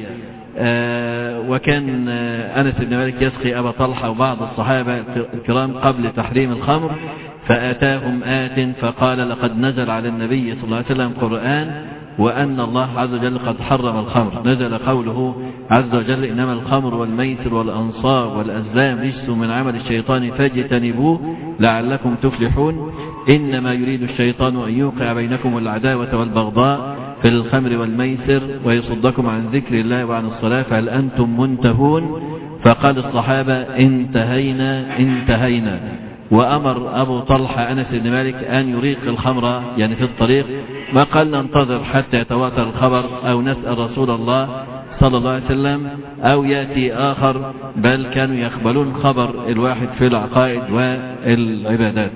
وكان أنس بن مالك يسقي أبا طلحة وبعض الصحابة الكرام قبل تحريم الخمر، فأتاهم آت فقال لقد نزل على النبي صلى الله عليه وسلم قرآن وأن الله عز وجل قد حرم الخمر. نزل قوله عز وجل إنما الخمر والميسر والأنصاب والأزلام رجس من عمل الشيطان فاجتنبوه لعلكم تفلحون. إنما يريد الشيطان أن يوقع بينكم العداوة والبغضاء في الخمر والميسر ويصدكم عن ذكر الله وعن الصلاة فهل أنتم منتهون. فقال الصحابة انتهينا. وأمر أبو طلحة أنس بن مالك أن يريق الخمر يعني في الطريق، ما قال ننتظر حتى يتواتر الخبر أو نسأل رسول الله صلى الله عليه وسلم أو يأتي آخر، بل كانوا يقبلون خبر الواحد في العقائد والعبادات.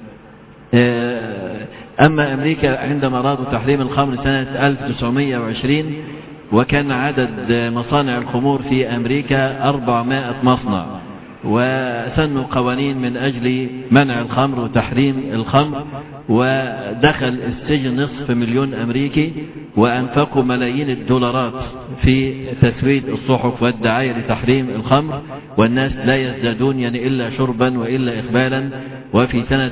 أما أمريكا عندما أرادوا تحريم الخمر سنة 1920 وكان عدد مصانع الخمور في أمريكا 400 مصنع، وسنوا قوانين من أجل منع الخمر وتحريم الخمر، ودخل السجن 250,000 أمريكي، وأنفقوا ملايين الدولارات في تسويد الصحف والدعاية لتحريم الخمر، والناس لا يزدادون يعني إلا شربا وإلا إقبالا. وفي سنة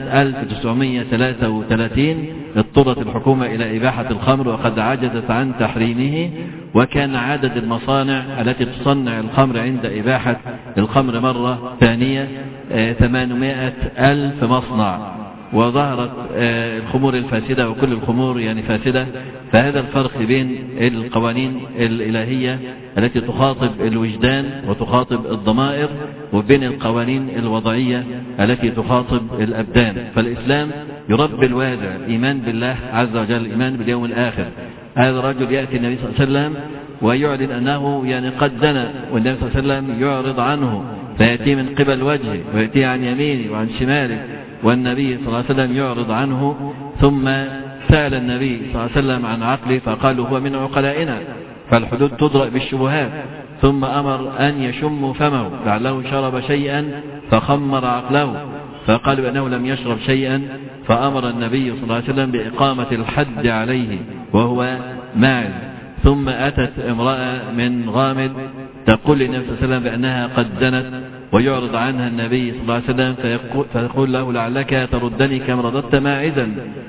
1933 اضطرت الحكومة إلى إباحة الخمر وقد عجزت عن تحريمه، وكان عدد المصانع التي تصنع الخمر عند إباحة الخمر مرة ثانية 800,000 مصنع، وظهرت الخمور الفاسدة وكل الخمور يعني فاسدة. فهذا الفرق بين القوانين الإلهية التي تخاطب الوجدان وتخاطب الضمائر، وبين القوانين الوضعية التي تخاطب الأبدان. فالإسلام يربي الوازع إيمان بالله عز وجل، إيمان باليوم الآخر. هذا الرجل يأتي النبي صلى الله عليه وسلم ويعلن أنه يعني قد زنى، والنبي صلى الله عليه وسلم يعرض عنه، فيأتي من قبل وجهه ويأتي عن يمينه وعن شماله، والنبي صلى الله عليه وسلم يعرض عنه. ثم سأل النبي صلى الله عليه وسلم عن عقله فقالوا هو من عقلائنا، فالحدود تضرأ بالشبهات. ثم أمر أن يشم فمه لعله شرب شيئا فخمر عقله، فقالوا أنه لم يشرب شيئا، فأمر النبي صلى الله عليه وسلم بإقامة الحد عليه وهو ماعز. ثم أتت امرأة من غامد تقول للنبي صلى الله عليه وسلم بأنها قد زنت، ويعرض عنها النبي صلى الله عليه وسلم فيقول له لعلك تردني كما رددت ماعزا،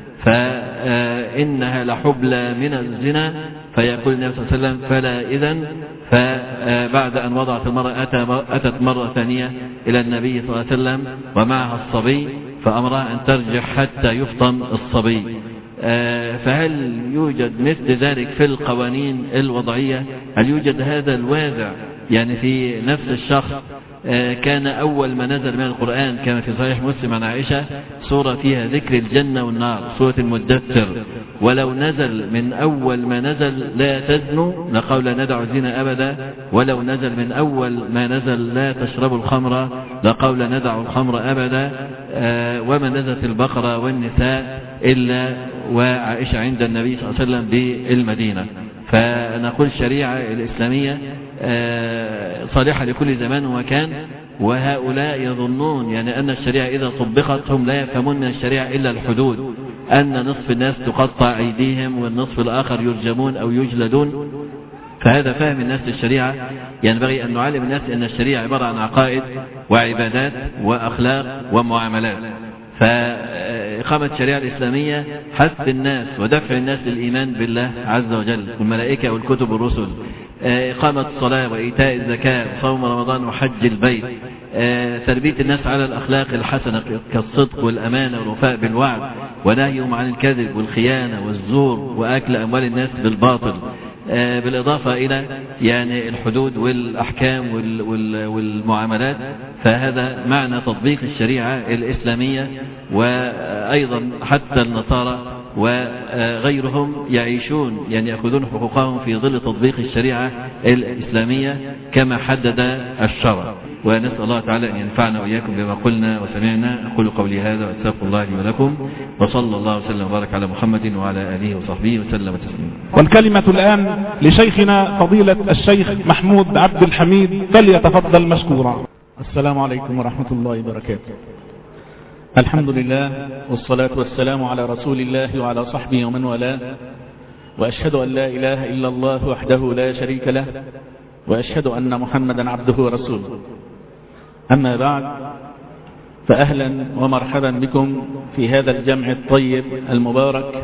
فإنها لحبلى من الزنا. فيقول النبي صلى الله عليه وسلم فلا إذن. فبعد أن وضعت المرأة أتت مرة ثانية إلى النبي صلى الله عليه وسلم ومعها الصبي، فأمرها أن ترجع حتى يفطم الصبي. فهل يوجد مثل ذلك في القوانين الوضعية؟ هل يوجد هذا الوازع يعني في نفس الشخص؟ كان أول ما نزل من القرآن كما في صحيح مسلم عن عائشة سورة فيها ذكر الجنة والنار، سورة المدثر، ولو نزل من أول ما نزل لا تزنوا لقول لا ندع الزنا أبدا، ولو نزل من أول ما نزل لا تشربوا الخمر لقول لا ندع الخمر أبدا، وما نزلت البقرة والنساء إلا وعائشة عند النبي صلى الله عليه وسلم بالمدينة. فنقول الشريعة الإسلامية صالحة لكل زمان ومكان، وهؤلاء يظنون يعني أن الشريعة إذا طبقت هم لا يفهمون من الشريعة إلا الحدود، أن نصف الناس تقطع أيديهم والنصف الآخر يرجمون أو يجلدون. فهذا فهم الناس للشريعة. ينبغي أن نعلم الناس أن الشريعة عبارة عن عقائد وعبادات وأخلاق ومعاملات. فإقامة الشريعة الإسلامية حث الناس ودفع الناس للإيمان بالله عز وجل والملائكة والكتب والرسل، إقامة الصلاة وإيتاء الزكاة وصوم رمضان وحج البيت، تربية الناس على الأخلاق الحسنة كالصدق والأمانة والوفاء بالوعد، ونهيهم عن الكذب والخيانة والزور وأكل أموال الناس بالباطل، بالإضافة إلى يعني الحدود والأحكام والمعاملات. فهذا معنى تطبيق الشريعة الإسلامية. وأيضا حتى النصارى وغيرهم يعيشون يعني يأخذون حقوقهم في ظل تطبيق الشريعة الإسلامية كما حدد الشرع. ونسأل الله تعالى أن ينفعنا وإياكم بما قلنا وسمعنا. أقول قولي هذا وأستغفر الله لي ولكم، وصلى الله وسلم وبارك على محمد وعلى آله وصحبه وسلم تسليما. والكلمة الآن لشيخنا فضيلة الشيخ محمود عبد الحميد، فليتفضل مشكورا. السلام عليكم ورحمة الله وبركاته. الحمد لله والصلاة والسلام على رسول الله وعلى صحبه ومن والاه، وأشهد أن لا إله إلا الله وحده لا شريك له، وأشهد أن محمدا عبده ورسوله. أما بعد، فأهلا ومرحبا بكم في هذا الجمع الطيب المبارك،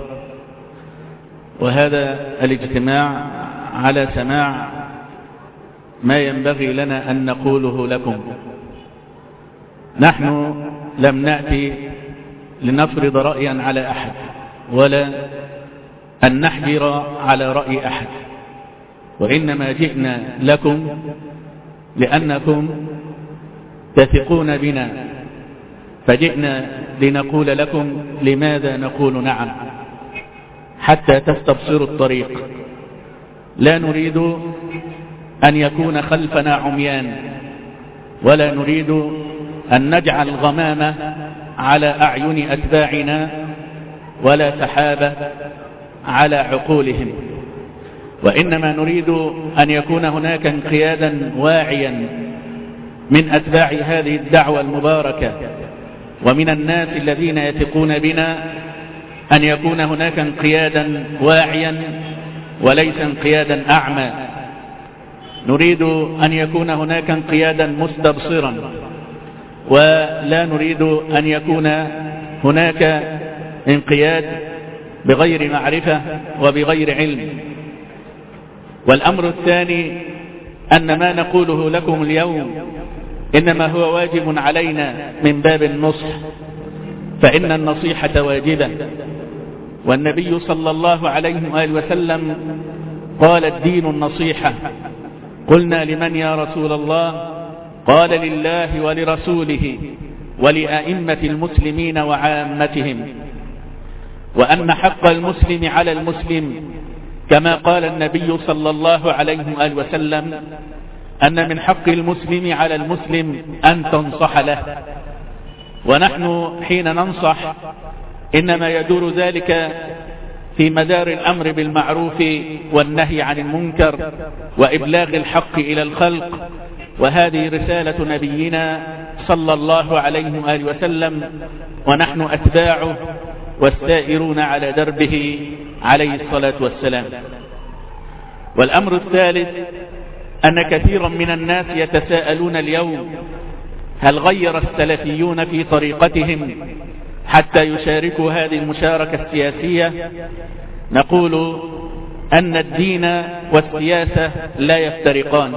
وهذا الاجتماع على سماع ما ينبغي لنا أن نقوله لكم. نحن لم نأتي لنفرض رأيا على أحد ولا أن نحجر على رأي أحد، وإنما جئنا لكم لأنكم تثقون بنا، فجئنا لنقول لكم لماذا نقول نعم حتى تستبصروا الطريق. لا نريد أن يكون خلفنا عميان، ولا نريد أن نجعل غمامة على أعين أتباعنا ولا سحابة على عقولهم، وإنما نريد أن يكون هناك انقيادا واعيا من أتباع هذه الدعوة المباركة ومن الناس الذين يثقون بنا، أن يكون هناك انقيادا واعيا وليس انقيادا أعمى. نريد أن يكون هناك انقيادا مستبصرا، ولا نريد أن يكون هناك انقياد بغير معرفة وبغير علم. والأمر الثاني أن ما نقوله لكم اليوم إنما هو واجب علينا من باب النصح، فإن النصيحة واجبة، والنبي صلى الله عليه وآله وسلم قال الدين النصيحة. قلنا لمن يا رسول الله؟ قال لله ولرسوله ولأئمة المسلمين وعامتهم، وأن حق المسلم على المسلم كما قال النبي صلى الله عليه وآله وسلم أن من حق المسلم على المسلم أن تنصح له. ونحن حين ننصح إنما يدور ذلك في مدار الأمر بالمعروف والنهي عن المنكر وإبلاغ الحق إلى الخلق، وهذه رسالة نبينا صلى الله عليه وآله وسلم، ونحن أتباعه والسائرون على دربه عليه الصلاة والسلام. والأمر الثالث أن كثيرا من الناس يتساءلون اليوم هل غير السلفيون في طريقتهم حتى يشاركوا هذه المشاركة السياسية؟ نقول أن الدين والسياسة لا يفترقان،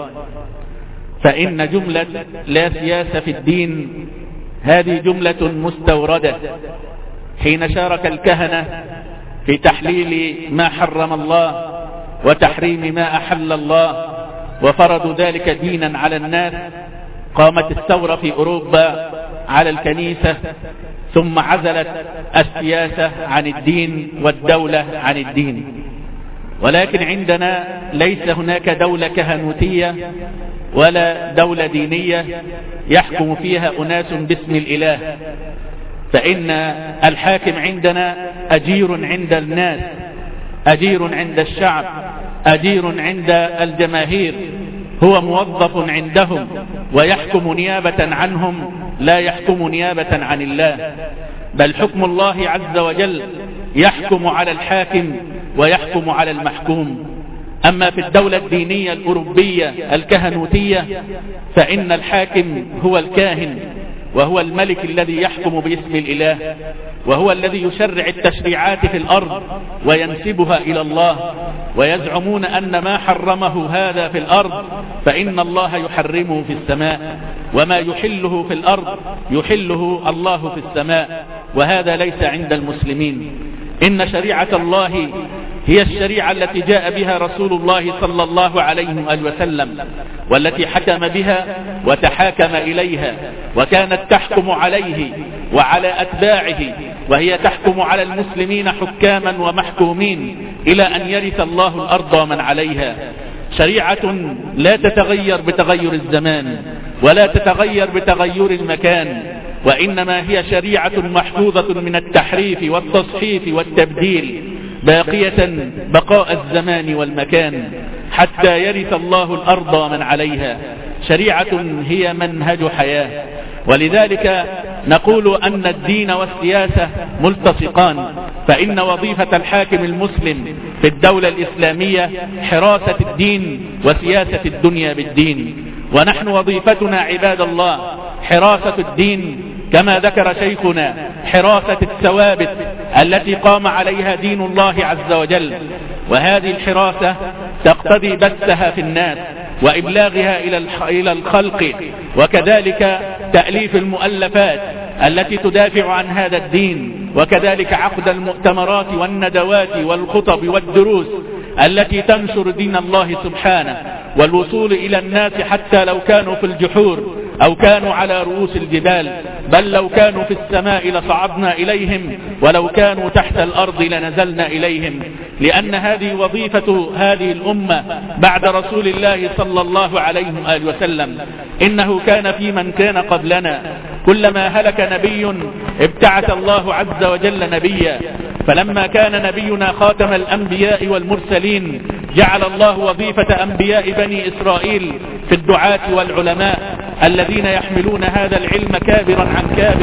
فإن جملة لا سياسة في الدين هذه جملة مستوردة. حين شارك الكهنة في تحليل ما حرم الله وتحريم ما أحل الله وفرضوا ذلك دينا على الناس، قامت الثورة في أوروبا على الكنيسة، ثم عزلت السياسة عن الدين والدولة عن الدين. ولكن عندنا ليس هناك دولة كهنوتية ولا دولة دينية يحكم فيها أناس باسم الإله، فإن الحاكم عندنا أجير عند الناس، أجير عند الشعب، أجير عند الجماهير، هو موظف عندهم ويحكم نيابة عنهم، لا يحكم نيابة عن الله، بل حكم الله عز وجل يحكم على الحاكم ويحكم على المحكوم. أما في الدولة الدينية الأوروبية الكهنوتية فإن الحاكم هو الكاهن، وهو الملك الذي يحكم باسم الإله، وهو الذي يشرع التشريعات في الأرض وينسبها إلى الله، ويزعمون أن ما حرمه هذا في الأرض فإن الله يحرمه في السماء، وما يحله في الأرض يحله الله في السماء، وهذا ليس عند المسلمين. إن شريعة الله هي الشريعة التي جاء بها رسول الله صلى الله عليه وآله وسلم، والتي حكم بها وتحاكم إليها، وكانت تحكم عليه وعلى أتباعه، وهي تحكم على المسلمين حكاما ومحكومين إلى أن يرث الله الأرض ومن عليها. شريعة لا تتغير بتغير الزمان ولا تتغير بتغير المكان، وإنما هي شريعة محفوظة من التحريف والتصحيف والتبديل، باقية بقاء الزمان والمكان حتى يرث الله الأرض ومن عليها. شريعة هي منهج حياة، ولذلك نقول أن الدين والسياسة ملتصقان، فإن وظيفة الحاكم المسلم في الدولة الإسلامية حراسة الدين وسياسة الدنيا بالدين، ونحن وظيفتنا عباد الله حراسة الدين كما ذكر شيخنا، حراسة الثوابت التي قام عليها دين الله عز وجل، وهذه الحراسة تقتضي بثها في الناس وإبلاغها إلى الخلق، وكذلك تأليف المؤلفات التي تدافع عن هذا الدين، وكذلك عقد المؤتمرات والندوات والخطب والدروس التي تنشر دين الله سبحانه، والوصول إلى الناس حتى لو كانوا في الجحور أو كانوا على رؤوس الجبال، بل لو كانوا في السماء لصعدنا إليهم ولو كانوا تحت الأرض لنزلنا إليهم. لأن هذه وظيفة هذه الأمة بعد رسول الله صلى الله عليه وآله وسلم. إنه كان في من كان قبلنا كلما هلك نبي ابتعث الله عز وجل نبيا، فلما كان نبينا خاتم الأنبياء والمرسلين جعل الله وظيفة أنبياء بني إسرائيل في الدعاة والعلماء الذين يحملون هذا العلم كابرا عن كابر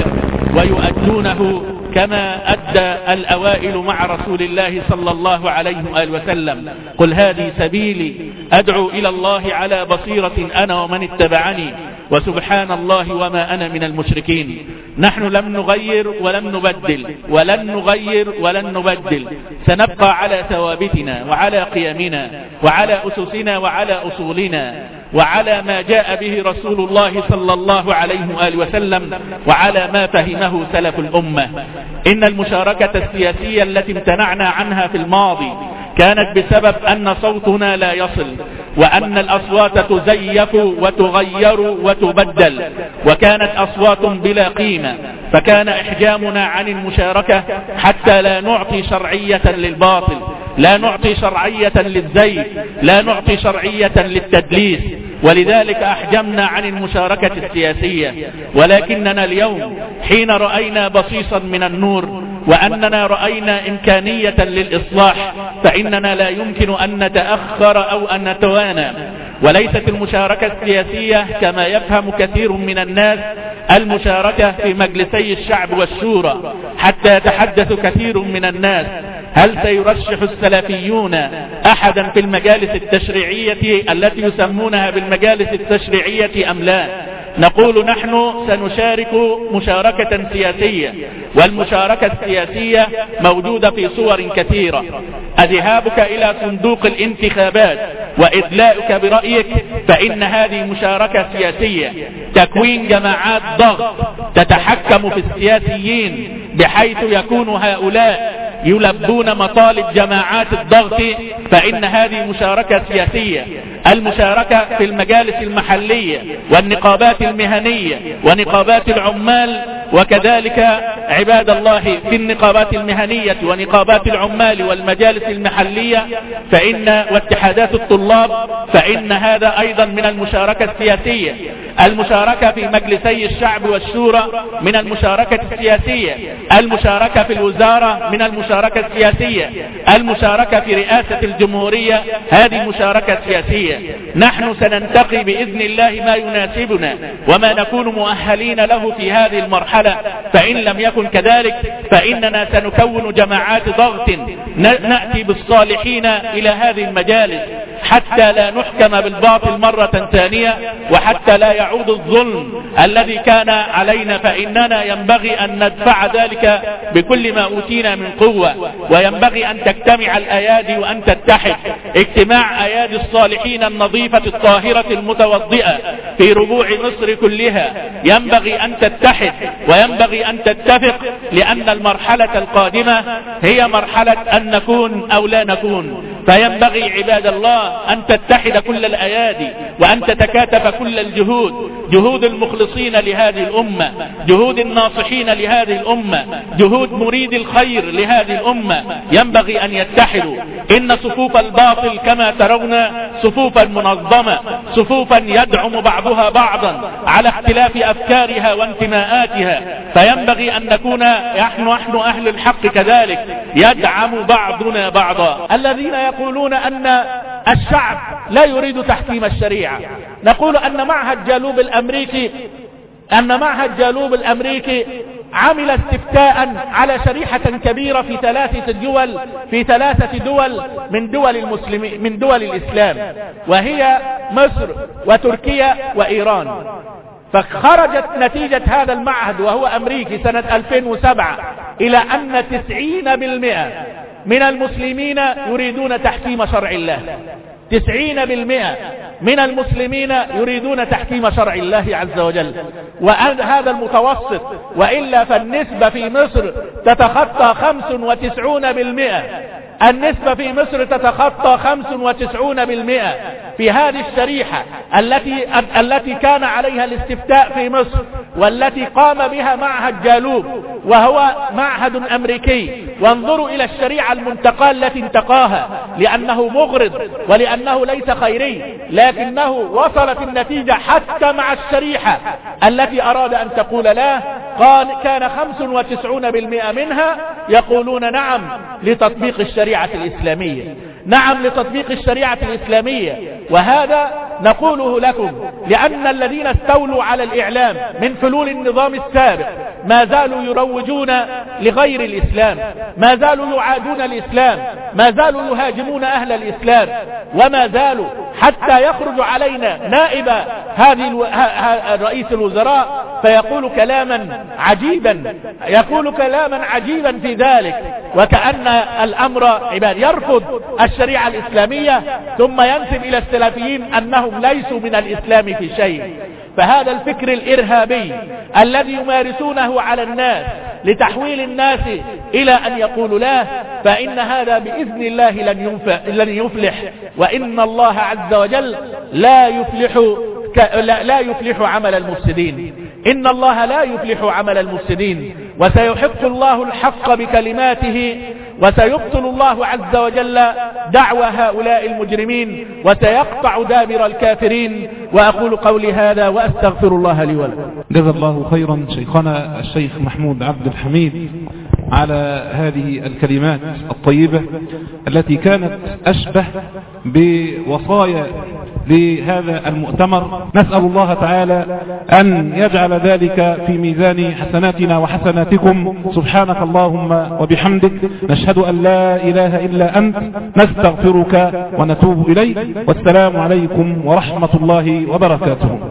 ويؤدونه كما أدى الأوائل مع رسول الله صلى الله عليه وآله وسلم. قل هذه سبيلي أدعو إلى الله على بصيرة أنا ومن اتبعني وسبحان الله وما أنا من المشركين. نحن لم نغير ولم نبدل ولن نغير ولن نبدل، سنبقى على ثوابتنا وعلى قيمنا وعلى أسسنا وعلى أصولنا وعلى ما جاء به رسول الله صلى الله عليه وآله وسلم وعلى ما فهمه سلف الأمة. إن المشاركة السياسية التي امتنعنا عنها في الماضي كانت بسبب أن صوتنا لا يصل، وأن الأصوات تزيف وتغير وتبدل، وكانت أصوات بلا قيمة، فكان إحجامنا عن المشاركة حتى لا نعطي شرعية للباطل، لا نعطي شرعية للزيف، لا نعطي شرعية للتدليس، ولذلك أحجمنا عن المشاركة السياسية. ولكننا اليوم حين رأينا بصيصا من النور وأننا رأينا إمكانية للإصلاح فإننا لا يمكن أن نتأخر أو أن نتوانى. وليست المشاركة السياسية كما يفهم كثير من الناس المشاركة في مجلسي الشعب والشورى، حتى يتحدث كثير من الناس هل سيرشح السلفيون أحدا في المجالس التشريعية التي يسمونها بالمجالس التشريعية أم لا؟ نقول نحن سنشارك مشاركة سياسية، والمشاركة السياسية موجودة في صور كثيرة. أذهابك إلى صندوق الانتخابات وإدلاؤك برأيك فإن هذه مشاركة سياسية. تكوين جماعات ضغط تتحكم في السياسيين بحيث يكون هؤلاء يلبون مطالب جماعات الضغط فإن هذه مشاركة سياسية. المشاركة في المجالس المحلية والنقابات المهنية ونقابات العمال، وكذلك عباد الله في النقابات المهنية ونقابات العمال والمجالس المحلية واتحادات الطلاب، فإن هذا أيضا من المشاركة السياسية. المشاركة في مجلسي الشعب والشورى من المشاركة السياسية. المشاركة في الوزارة من المشاركة السياسية. المشاركة في رئاسة الجمهورية هذه مشاركة سياسية. نحن سننتقي بإذن الله ما يناسبنا وما نكون مؤهلين له في هذه المرحلة، فإن لم يكن كذلك فإننا سنكون جماعات ضغط نأتي بالصالحين إلى هذه المجالس حتى لا نحكم بالباطل مرة ثانية، وحتى لا يعود الظلم الذي كان علينا، فإننا ينبغي أن ندفع ذلك بكل ما أوتينا من قوة. وينبغي أن تجتمع الأيادي وأن تتحد اجتماع أيادي الصالحين النظيفة الطاهرة المتوضئة في ربوع مصر كلها. ينبغي أن تتحد وينبغي أن تتفق، لأن المرحلة القادمة هي مرحلة أن نكون أو لا نكون. فينبغي عباد الله أن تتحد كل الأيادي وأن تتكاتف كل الجهود، جهود المخلصين لهذه الأمة، جهود الناصحين لهذه الأمة، جهود مريد الخير لهذه الأمة. ينبغي أن يتحدوا. إن صفوف الباطل كما ترون صفوفا منظمة، صفوفا يدعم بعضها بعضا على اختلاف أفكارها وانتماءاتها. فينبغي أن نكون نحن أهل الحق كذلك يدعم بعضنا بعضا. الذين يقولون أن الشعب لا يريد تحكيم الشريعة، نقول أن معهد جالوب الأمريكي عمل استفتاء على شريحة كبيرة في ثلاثة دول من دول الإسلام، وهي مصر وتركيا وإيران. فخرجت نتيجة هذا المعهد وهو أمريكي سنة 2007 إلى أن 90% من المسلمين يريدون تحكيم شرع الله. 90% من المسلمين يريدون تحكيم شرع الله عز وجل، وهذا المتوسط، وإلا فالنسبة في مصر تتخطى 95%. النسبة في مصر تتخطى 95% في هذه الشريحة التي كان عليها الاستفتاء في مصر. والتي قام بها معهد جالوب وهو معهد أمريكي، وانظروا إلى الشريعة المنتقاة التي انتقاها، لأنه مغرض ولأنه ليس خيري، لكنه وصلت النتيجة حتى مع الشريحة التي أراد أن تقول لا كان 95% منها يقولون نعم لتطبيق الشريعة الإسلامية، نعم لتطبيق الشريعة الإسلامية. وهذا نقوله لكم لأن الذين استولوا على الإعلام من حلول النظام السابق ما زالوا يروجون لغير الإسلام، ما زالوا يعادون الإسلام، ما زالوا يهاجمون أهل الإسلام، وما زالوا حتى يخرج علينا نائب رئيس الوزراء فيقول كلاما عجيبا، يقول كلاما عجيبا في ذلك، وكأن الأمر عباد يرفض الشريعة الإسلامية ثم ينسب إلى السلفيين أنهم ليسوا من الإسلام في شيء. فهذا الفكر الإرهابي الذي يمارسونه على الناس لتحويل الناس إلى أن يقولوا لا، فإن هذا بإذن الله لن يفلح، وإن الله عز وجل لا يفلح عمل المفسدين، إن الله لا يفلح عمل المفسدين، وسيحق الله الحق بكلماته، وسيبطل الله عز وجل دعوى هؤلاء المجرمين، وسيقطع دابر الكافرين. وأقول قولي هذا وأستغفر الله لي ولكم. جزا الله خيرا شيخنا الشيخ محمود عبد الحميد على هذه الكلمات الطيبة التي كانت أشبه بوصايا لهذا المؤتمر. نسأل الله تعالى أن يجعل ذلك في ميزان حسناتنا وحسناتكم. سبحانك اللهم وبحمدك، نشهد أن لا إله إلا أنت، نستغفرك ونتوب إليك، والسلام عليكم ورحمة الله وبركاته.